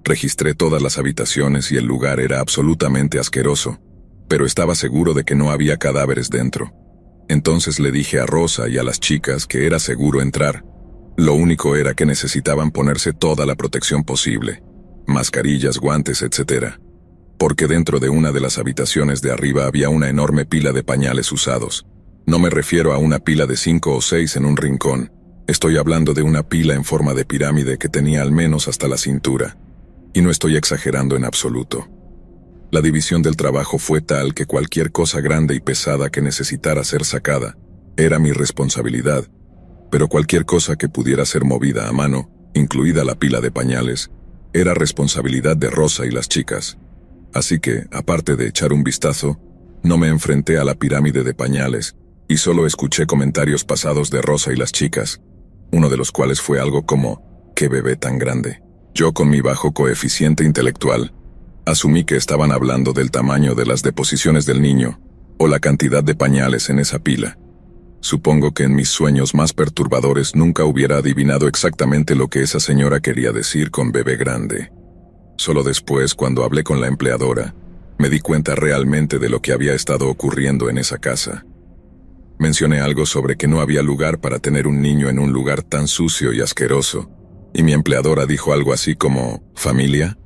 Registré todas las habitaciones y el lugar era absolutamente asqueroso, pero estaba seguro de que no había cadáveres dentro. Entonces le dije a Rosa y a las chicas que era seguro entrar. Lo único era que necesitaban ponerse toda la protección posible, mascarillas, guantes, etc. Porque dentro de una de las habitaciones de arriba había una enorme pila de pañales usados. No me refiero a una pila de 5 o 6 en un rincón, estoy hablando de una pila en forma de pirámide que tenía al menos hasta la cintura. Y no estoy exagerando en absoluto. La división del trabajo fue tal que cualquier cosa grande y pesada que necesitara ser sacada era mi responsabilidad, pero cualquier cosa que pudiera ser movida a mano, incluida la pila de pañales, era responsabilidad de Rosa y las chicas. Así que, aparte de echar un vistazo, no me enfrenté a la pirámide de pañales y solo escuché comentarios pasados de Rosa y las chicas, uno de los cuales fue algo como, «¿Qué bebé tan grande?». Yo, con mi bajo coeficiente intelectual, asumí que estaban hablando del tamaño de las deposiciones del niño o la cantidad de pañales en esa pila. Supongo que en mis sueños más perturbadores nunca hubiera adivinado exactamente lo que esa señora quería decir con bebé grande. Solo después, cuando hablé con la empleadora, me di cuenta realmente de lo que había estado ocurriendo en esa casa. Mencioné algo sobre que no había lugar para tener un niño en un lugar tan sucio y asqueroso, y mi empleadora dijo algo así como, ¿familia?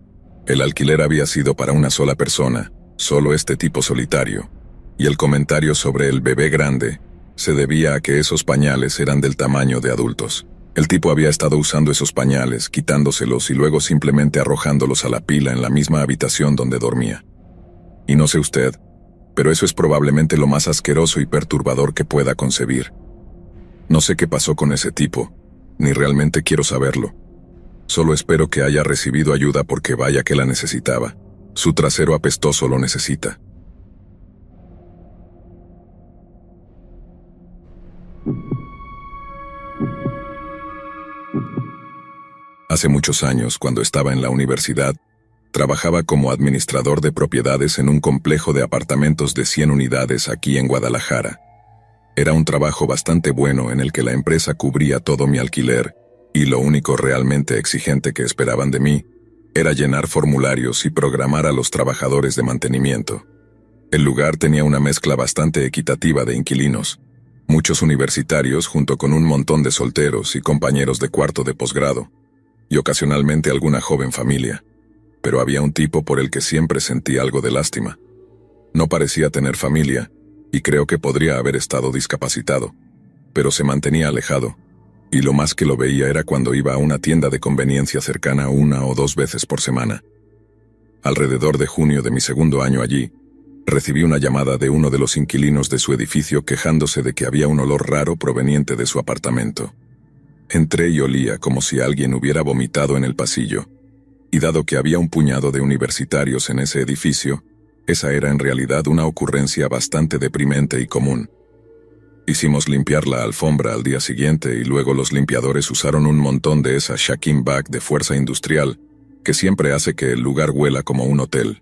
El alquiler había sido para una sola persona, solo este tipo solitario, y el comentario sobre el bebé grande se debía a que esos pañales eran del tamaño de adultos. El tipo había estado usando esos pañales, quitándoselos y luego simplemente arrojándolos a la pila en la misma habitación donde dormía. Y no sé usted, pero eso es probablemente lo más asqueroso y perturbador que pueda concebir. No sé qué pasó con ese tipo, ni realmente quiero saberlo. Solo espero que haya recibido ayuda porque vaya que la necesitaba. Su trasero apestoso lo necesita. Hace muchos años, cuando estaba en la universidad, trabajaba como administrador de propiedades en un complejo de apartamentos de 100 unidades aquí en Guadalajara. Era un trabajo bastante bueno en el que la empresa cubría todo mi alquiler, y lo único realmente exigente que esperaban de mí era llenar formularios y programar a los trabajadores de mantenimiento. El lugar tenía una mezcla bastante equitativa de inquilinos, muchos universitarios junto con un montón de solteros y compañeros de cuarto de posgrado, y ocasionalmente alguna joven familia, pero había un tipo por el que siempre sentí algo de lástima. No parecía tener familia, y creo que podría haber estado discapacitado, pero se mantenía alejado, y lo más que lo veía era cuando iba a una tienda de conveniencia cercana 1 o 2 veces por semana. Alrededor de junio de mi segundo año allí, recibí una llamada de uno de los inquilinos de su edificio quejándose de que había un olor raro proveniente de su apartamento. Entré y olía como si alguien hubiera vomitado en el pasillo, y dado que había un puñado de universitarios en ese edificio, esa era en realidad una ocurrencia bastante deprimente y común. Hicimos limpiar la alfombra al día siguiente y luego los limpiadores usaron un montón de esa shacking bag de fuerza industrial que siempre hace que el lugar huela como un hotel.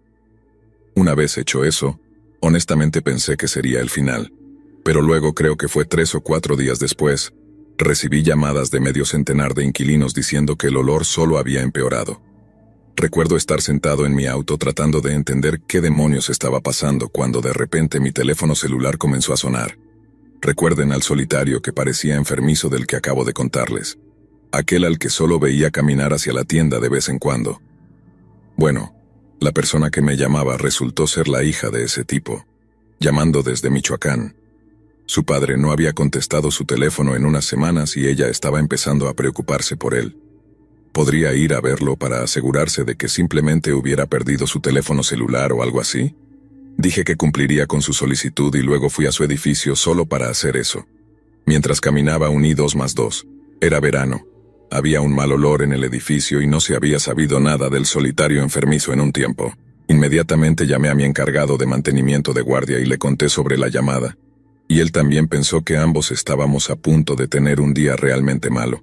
Una vez hecho eso, honestamente pensé que sería el final, pero luego creo que fue 3 o 4 días después, recibí llamadas de medio centenar de inquilinos diciendo que el olor solo había empeorado. Recuerdo estar sentado en mi auto tratando de entender qué demonios estaba pasando cuando de repente mi teléfono celular comenzó a sonar. Recuerden al solitario que parecía enfermizo del que acabo de contarles, aquel al que solo veía caminar hacia la tienda de vez en cuando. Bueno, la persona que me llamaba resultó ser la hija de ese tipo, llamando desde Michoacán. Su padre no había contestado su teléfono en unas semanas y ella estaba empezando a preocuparse por él. ¿Podría ir a verlo para asegurarse de que simplemente hubiera perdido su teléfono celular o algo así? Dije que cumpliría con su solicitud y luego fui a su edificio solo para hacer eso. Mientras caminaba uní 2 más 2. Era verano. Había un mal olor en el edificio y no se había sabido nada del solitario enfermizo en un tiempo. Inmediatamente llamé a mi encargado de mantenimiento de guardia y le conté sobre la llamada. Y él también pensó que ambos estábamos a punto de tener un día realmente malo.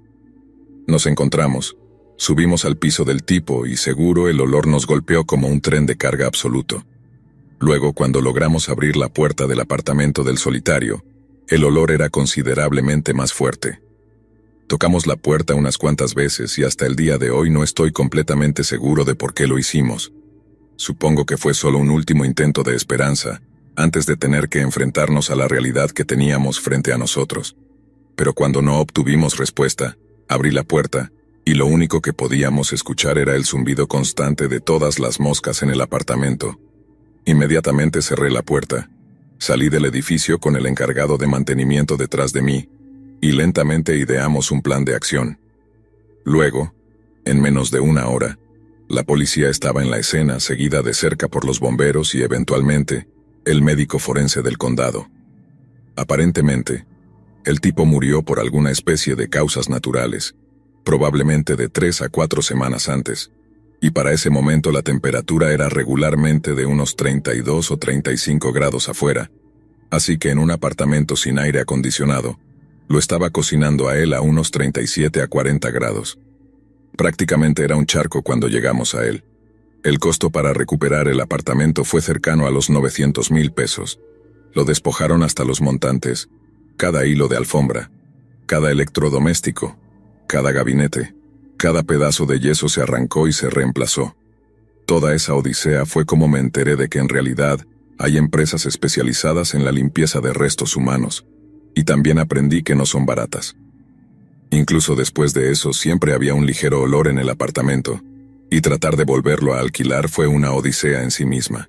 Nos encontramos. Subimos al piso del tipo y seguro el olor nos golpeó como un tren de carga absoluto. Luego, cuando logramos abrir la puerta del apartamento del solitario, el olor era considerablemente más fuerte. Tocamos la puerta unas cuantas veces y hasta el día de hoy no estoy completamente seguro de por qué lo hicimos. Supongo que fue solo un último intento de esperanza, antes de tener que enfrentarnos a la realidad que teníamos frente a nosotros. Pero cuando no obtuvimos respuesta, abrí la puerta, y lo único que podíamos escuchar era el zumbido constante de todas las moscas en el apartamento. Inmediatamente cerré la puerta. Salí del edificio con el encargado de mantenimiento detrás de mí, y lentamente ideamos un plan de acción. Luego, en menos de una hora, la policía estaba en la escena, seguida de cerca por los bomberos y, eventualmente, el médico forense del condado. Aparentemente, el tipo murió por alguna especie de causas naturales, probablemente de 3 a 4 semanas antes, y para ese momento la temperatura era regularmente de unos 32 o 35 grados afuera, así que en un apartamento sin aire acondicionado, lo estaba cocinando a él a unos 37 a 40 grados. Prácticamente era un charco cuando llegamos a él. El costo para recuperar el apartamento fue cercano a los 900,000 pesos. Lo despojaron hasta los montantes, cada hilo de alfombra, cada electrodoméstico, cada gabinete, cada pedazo de yeso se arrancó y se reemplazó. Toda esa odisea fue como me enteré de que en realidad hay empresas especializadas en la limpieza de restos humanos, y también aprendí que no son baratas. Incluso después de eso siempre había un ligero olor en el apartamento, y tratar de volverlo a alquilar fue una odisea en sí misma.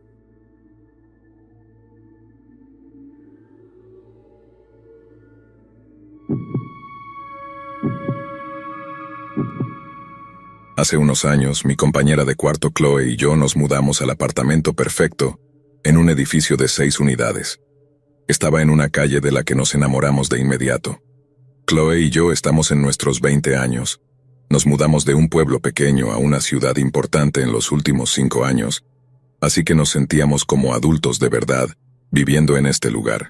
Hace unos años, mi compañera de cuarto Chloe y yo nos mudamos al apartamento perfecto, en un edificio de 6 unidades. Estaba en una calle de la que nos enamoramos de inmediato. Chloe y yo estamos en nuestros 20 años. Nos mudamos de un pueblo pequeño a una ciudad importante en los últimos 5 años, así que nos sentíamos como adultos de verdad, viviendo en este lugar.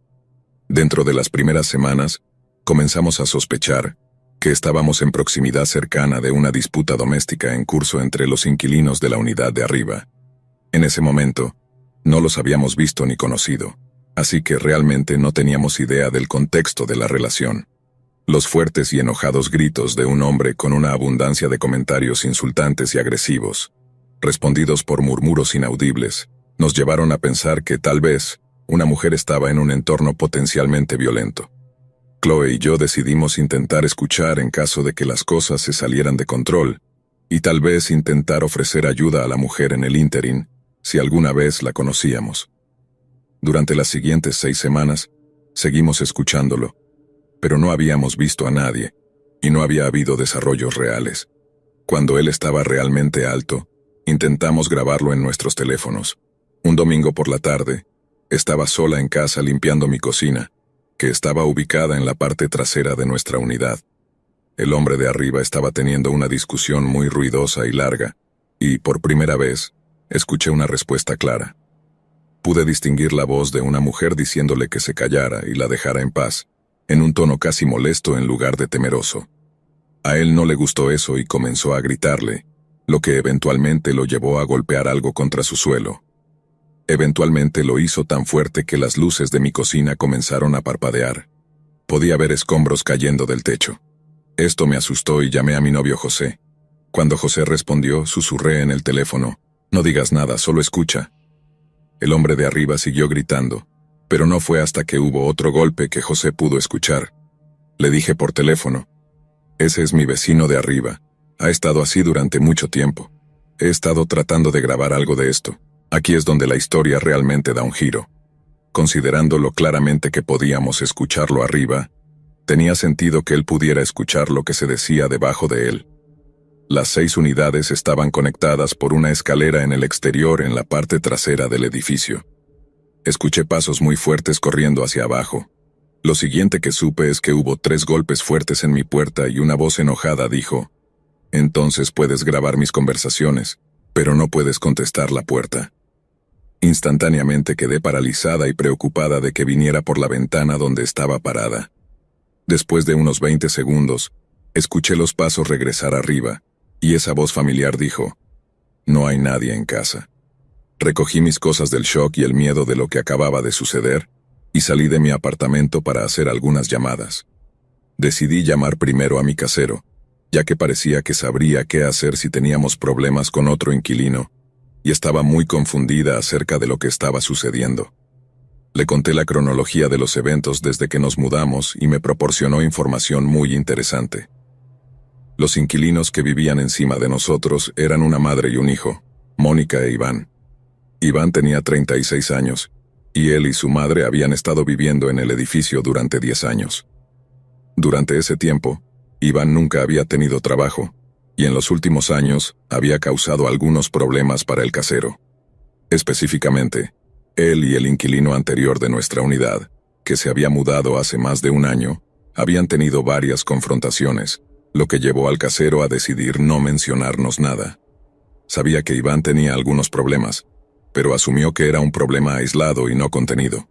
Dentro de las primeras semanas, comenzamos a sospechar que estábamos en proximidad cercana de una disputa doméstica en curso entre los inquilinos de la unidad de arriba. En ese momento, no los habíamos visto ni conocido, así que realmente no teníamos idea del contexto de la relación. Los fuertes y enojados gritos de un hombre con una abundancia de comentarios insultantes y agresivos, respondidos por murmuros inaudibles, nos llevaron a pensar que tal vez una mujer estaba en un entorno potencialmente violento. Chloe y yo decidimos intentar escuchar en caso de que las cosas se salieran de control, y tal vez intentar ofrecer ayuda a la mujer en el ínterin, si alguna vez la conocíamos. Durante las siguientes 6 semanas, seguimos escuchándolo, pero no habíamos visto a nadie, y no había habido desarrollos reales. Cuando él estaba realmente alto, intentamos grabarlo en nuestros teléfonos. Un domingo por la tarde, estaba sola en casa limpiando mi cocina, que estaba ubicada en la parte trasera de nuestra unidad. El hombre de arriba estaba teniendo una discusión muy ruidosa y larga, y, por primera vez, escuché una respuesta clara. Pude distinguir la voz de una mujer diciéndole que se callara y la dejara en paz, en un tono casi molesto en lugar de temeroso. A él no le gustó eso y comenzó a gritarle, lo que eventualmente lo llevó a golpear algo contra su suelo. Eventualmente lo hizo tan fuerte que las luces de mi cocina comenzaron a parpadear. Podía ver escombros cayendo del techo. Esto me asustó y llamé a mi novio José. Cuando José respondió, susurré en el teléfono: «No digas nada, solo escucha». El hombre de arriba siguió gritando, pero no fue hasta que hubo otro golpe que José pudo escuchar. Le dije por teléfono: «Ese es mi vecino de arriba. Ha estado así durante mucho tiempo. He estado tratando de grabar algo de esto. Aquí es donde la historia realmente da un giro». Considerando lo claramente que podíamos escucharlo arriba, tenía sentido que él pudiera escuchar lo que se decía debajo de él. Las 6 unidades estaban conectadas por una escalera en el exterior en la parte trasera del edificio. Escuché pasos muy fuertes corriendo hacia abajo. Lo siguiente que supe es que hubo 3 golpes fuertes en mi puerta y una voz enojada dijo: «Entonces puedes grabar mis conversaciones, pero no puedes contestar la puerta». Instantáneamente quedé paralizada y preocupada de que viniera por la ventana donde estaba parada. Después de unos 20 segundos, escuché los pasos regresar arriba, y esa voz familiar dijo: «No hay nadie en casa». Recogí mis cosas del shock y el miedo de lo que acababa de suceder, y salí de mi apartamento para hacer algunas llamadas. Decidí llamar primero a mi casero, ya que parecía que sabría qué hacer si teníamos problemas con otro inquilino, y estaba muy confundida acerca de lo que estaba sucediendo. Le conté la cronología de los eventos desde que nos mudamos y me proporcionó información muy interesante. Los inquilinos que vivían encima de nosotros eran una madre y un hijo, Mónica e Iván. Iván tenía 36 años, y él y su madre habían estado viviendo en el edificio durante 10 años. Durante ese tiempo, Iván nunca había tenido trabajo, y en los últimos años había causado algunos problemas para el casero. Específicamente, él y el inquilino anterior de nuestra unidad, que se había mudado hace más de un año, habían tenido varias confrontaciones, lo que llevó al casero a decidir no mencionarnos nada. Sabía que Iván tenía algunos problemas, pero asumió que era un problema aislado y no contenido.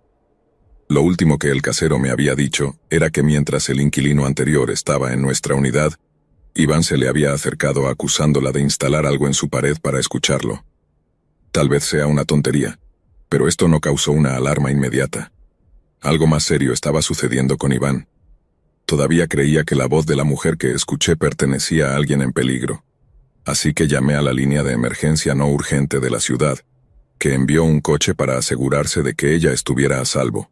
Lo último que el casero me había dicho era que mientras el inquilino anterior estaba en nuestra unidad, Iván se le había acercado acusándola de instalar algo en su pared para escucharlo. Tal vez sea una tontería, pero esto no causó una alarma inmediata. Algo más serio estaba sucediendo con Iván. Todavía creía que la voz de la mujer que escuché pertenecía a alguien en peligro. Así que llamé a la línea de emergencia no urgente de la ciudad, que envió un coche para asegurarse de que ella estuviera a salvo.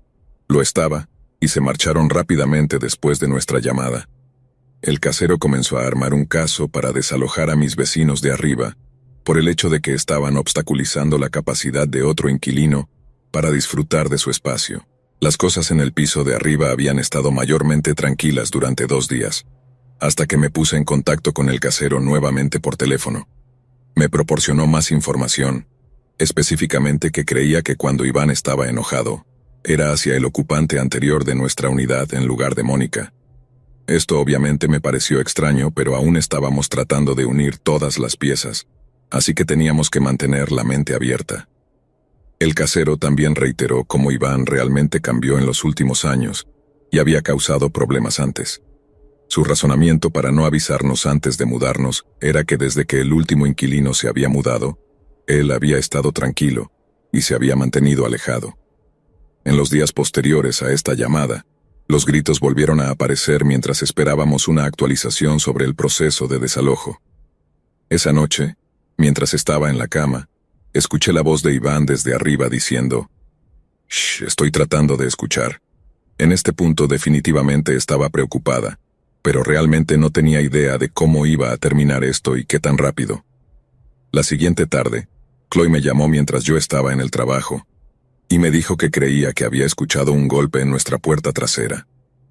Lo estaba, y se marcharon rápidamente después de nuestra llamada. El casero comenzó a armar un caso para desalojar a mis vecinos de arriba, por el hecho de que estaban obstaculizando la capacidad de otro inquilino para disfrutar de su espacio. Las cosas en el piso de arriba habían estado mayormente tranquilas durante 2 días, hasta que me puse en contacto con el casero nuevamente por teléfono. Me proporcionó más información, específicamente que creía que cuando Iván estaba enojado, era hacia el ocupante anterior de nuestra unidad en lugar de Mónica. Esto obviamente me pareció extraño, pero aún estábamos tratando de unir todas las piezas, así que teníamos que mantener la mente abierta. El casero también reiteró cómo Iván realmente cambió en los últimos años y había causado problemas antes. Su razonamiento para no avisarnos antes de mudarnos era que desde que el último inquilino se había mudado, él había estado tranquilo y se había mantenido alejado. En los días posteriores a esta llamada, los gritos volvieron a aparecer mientras esperábamos una actualización sobre el proceso de desalojo. Esa noche, mientras estaba en la cama, escuché la voz de Iván desde arriba diciendo: «Shh, estoy tratando de escuchar». En este punto definitivamente estaba preocupada, pero realmente no tenía idea de cómo iba a terminar esto y qué tan rápido. La siguiente tarde, Chloe me llamó mientras yo estaba en el trabajo, y me dijo que creía que había escuchado un golpe en nuestra puerta trasera.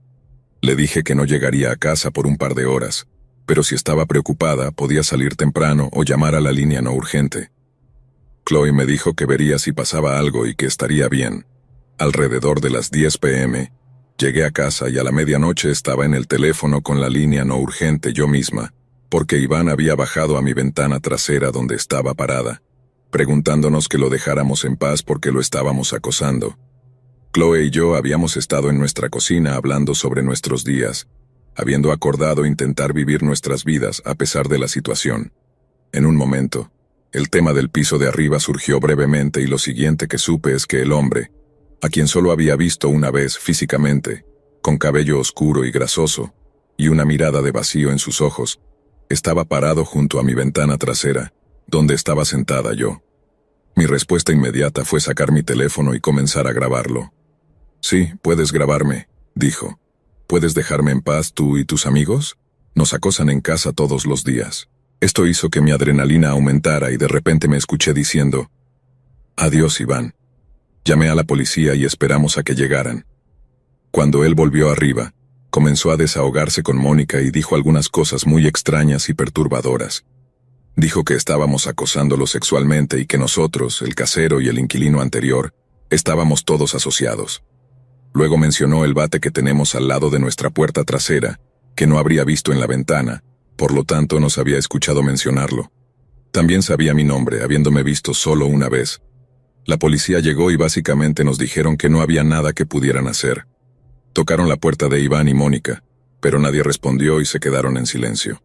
Le dije que no llegaría a casa por un par de horas, pero si estaba preocupada podía salir temprano o llamar a la línea no urgente. Chloe me dijo que vería si pasaba algo y que estaría bien. Alrededor de las 10 p.m., llegué a casa y a la medianoche estaba en el teléfono con la línea no urgente yo misma, porque Iván había bajado a mi ventana trasera donde estaba parada, preguntándonos que lo dejáramos en paz porque lo estábamos acosando. Chloe y yo habíamos estado en nuestra cocina hablando sobre nuestros días, habiendo acordado intentar vivir nuestras vidas a pesar de la situación. En un momento, el tema del piso de arriba surgió brevemente y lo siguiente que supe es que el hombre, a quien solo había visto una vez físicamente, con cabello oscuro y grasoso, y una mirada de vacío en sus ojos, estaba parado junto a mi ventana trasera, donde estaba sentada yo. Mi respuesta inmediata fue sacar mi teléfono y comenzar a grabarlo. «Sí, puedes grabarme», dijo. «¿Puedes dejarme en paz tú y tus amigos? Nos acosan en casa todos los días». Esto hizo que mi adrenalina aumentara y de repente me escuché diciendo: «Adiós, Iván». Llamé a la policía y esperamos a que llegaran. Cuando él volvió arriba, comenzó a desahogarse con Mónica y dijo algunas cosas muy extrañas y perturbadoras. Dijo que estábamos acosándolo sexualmente y que nosotros, el casero y el inquilino anterior, estábamos todos asociados. Luego mencionó el bate que tenemos al lado de nuestra puerta trasera, que no habría visto en la ventana, por lo tanto nos había escuchado mencionarlo. También sabía mi nombre, habiéndome visto solo una vez. La policía llegó y básicamente nos dijeron que no había nada que pudieran hacer. Tocaron la puerta de Iván y Mónica, pero nadie respondió y se quedaron en silencio.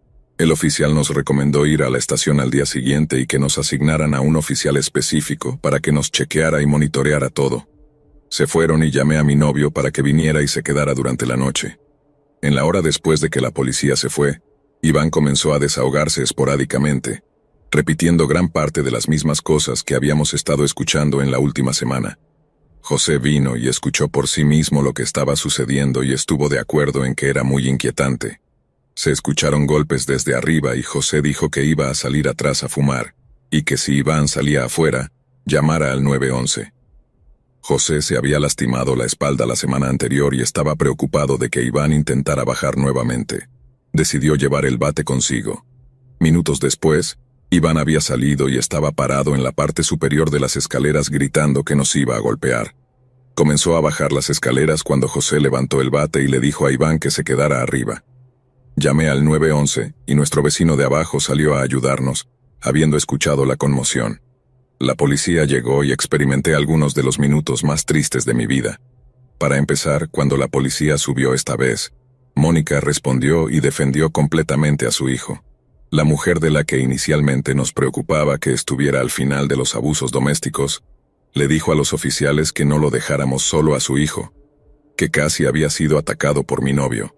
El oficial nos recomendó ir a la estación al día siguiente y que nos asignaran a un oficial específico para que nos chequeara y monitoreara todo. Se fueron y llamé a mi novio para que viniera y se quedara durante la noche. En la hora después de que la policía se fue, Iván comenzó a desahogarse esporádicamente, repitiendo gran parte de las mismas cosas que habíamos estado escuchando en la última semana. José vino y escuchó por sí mismo lo que estaba sucediendo y estuvo de acuerdo en que era muy inquietante. Se escucharon golpes desde arriba y José dijo que iba a salir atrás a fumar, y que si Iván salía afuera, llamara al 911. José se había lastimado la espalda la semana anterior y estaba preocupado de que Iván intentara bajar nuevamente. Decidió llevar el bate consigo. Minutos después, Iván había salido y estaba parado en la parte superior de las escaleras gritando que nos iba a golpear. Comenzó a bajar las escaleras cuando José levantó el bate y le dijo a Iván que se quedara arriba. Llamé al 911 y nuestro vecino de abajo salió a ayudarnos, habiendo escuchado la conmoción. La policía llegó y experimenté algunos de los minutos más tristes de mi vida. Para empezar, cuando la policía subió esta vez, Mónica respondió y defendió completamente a su hijo. La mujer de la que inicialmente nos preocupaba que estuviera al final de los abusos domésticos, le dijo a los oficiales que no lo dejáramos solo a su hijo, que casi había sido atacado por mi novio.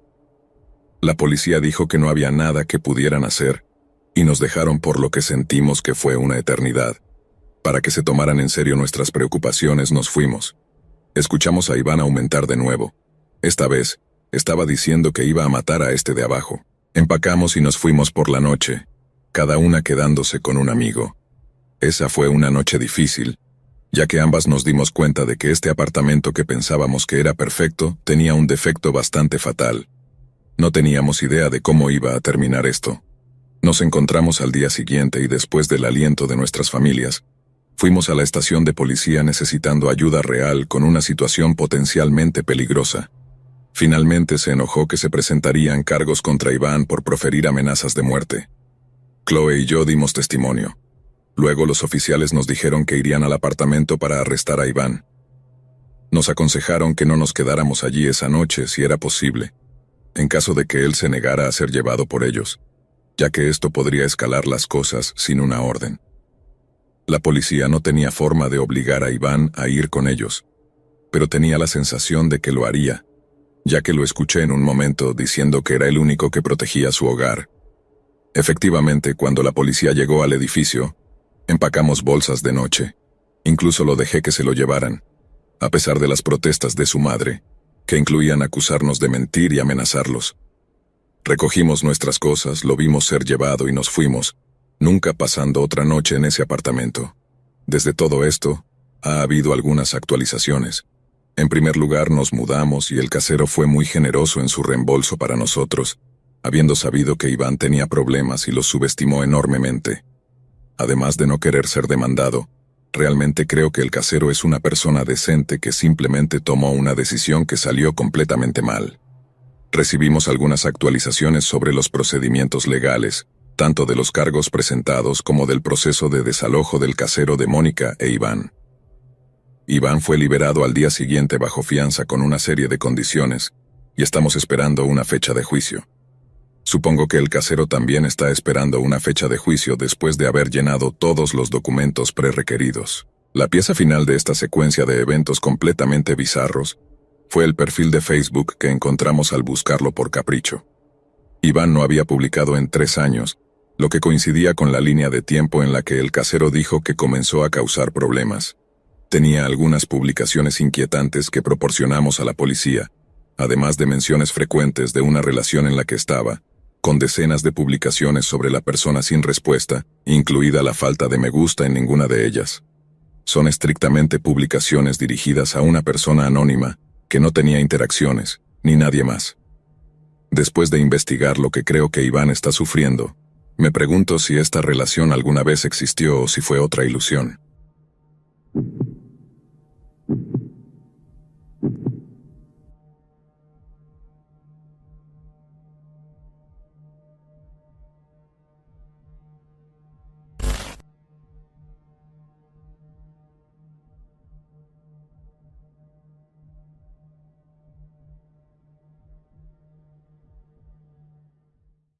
La policía dijo que no había nada que pudieran hacer, y nos dejaron por lo que sentimos que fue una eternidad. Para que se tomaran en serio nuestras preocupaciones nos fuimos. Escuchamos a Iván aumentar de nuevo. Esta vez, estaba diciendo que iba a matar a este de abajo. Empacamos y nos fuimos por la noche, cada una quedándose con un amigo. Esa fue una noche difícil, ya que ambas nos dimos cuenta de que este apartamento que pensábamos que era perfecto tenía un defecto bastante fatal. No teníamos idea de cómo iba a terminar esto. Nos encontramos al día siguiente y después del aliento de nuestras familias, fuimos a la estación de policía necesitando ayuda real con una situación potencialmente peligrosa. Finalmente se enojó que se presentarían cargos contra Iván por proferir amenazas de muerte. Chloe y yo dimos testimonio. Luego los oficiales nos dijeron que irían al apartamento para arrestar a Iván. Nos aconsejaron que no nos quedáramos allí esa noche si era posible, en caso de que él se negara a ser llevado por ellos, ya que esto podría escalar las cosas sin una orden. La policía no tenía forma de obligar a Iván a ir con ellos, pero tenía la sensación de que lo haría, ya que lo escuché en un momento diciendo que era el único que protegía su hogar. Efectivamente, cuando la policía llegó al edificio, empacamos bolsas de noche. Incluso lo dejé que se lo llevaran, a pesar de las protestas de su madre, que incluían acusarnos de mentir y amenazarlos. Recogimos nuestras cosas, lo vimos ser llevado y nos fuimos, nunca pasando otra noche en ese apartamento. Desde todo esto, ha habido algunas actualizaciones. En primer lugar, nos mudamos y el casero fue muy generoso en su reembolso para nosotros, habiendo sabido que Iván tenía problemas y los subestimó enormemente. Además de no querer ser demandado, realmente creo que el casero es una persona decente que simplemente tomó una decisión que salió completamente mal. Recibimos algunas actualizaciones sobre los procedimientos legales, tanto de los cargos presentados como del proceso de desalojo del casero de Mónica e Iván. Iván fue liberado al día siguiente bajo fianza con una serie de condiciones, y estamos esperando una fecha de juicio. Supongo que el casero también está esperando una fecha de juicio después de haber llenado todos los documentos prerequeridos. La pieza final de esta secuencia de eventos completamente bizarros fue el perfil de Facebook que encontramos al buscarlo por capricho. Iván no había publicado en 3 años, lo que coincidía con la línea de tiempo en la que el casero dijo que comenzó a causar problemas. Tenía algunas publicaciones inquietantes que proporcionamos a la policía, además de menciones frecuentes de una relación en la que estaba, con decenas de publicaciones sobre la persona sin respuesta, incluida la falta de me gusta en ninguna de ellas. Son estrictamente publicaciones dirigidas a una persona anónima, que no tenía interacciones, ni nadie más. Después de investigar lo que creo que Iván está sufriendo, me pregunto si esta relación alguna vez existió o si fue otra ilusión.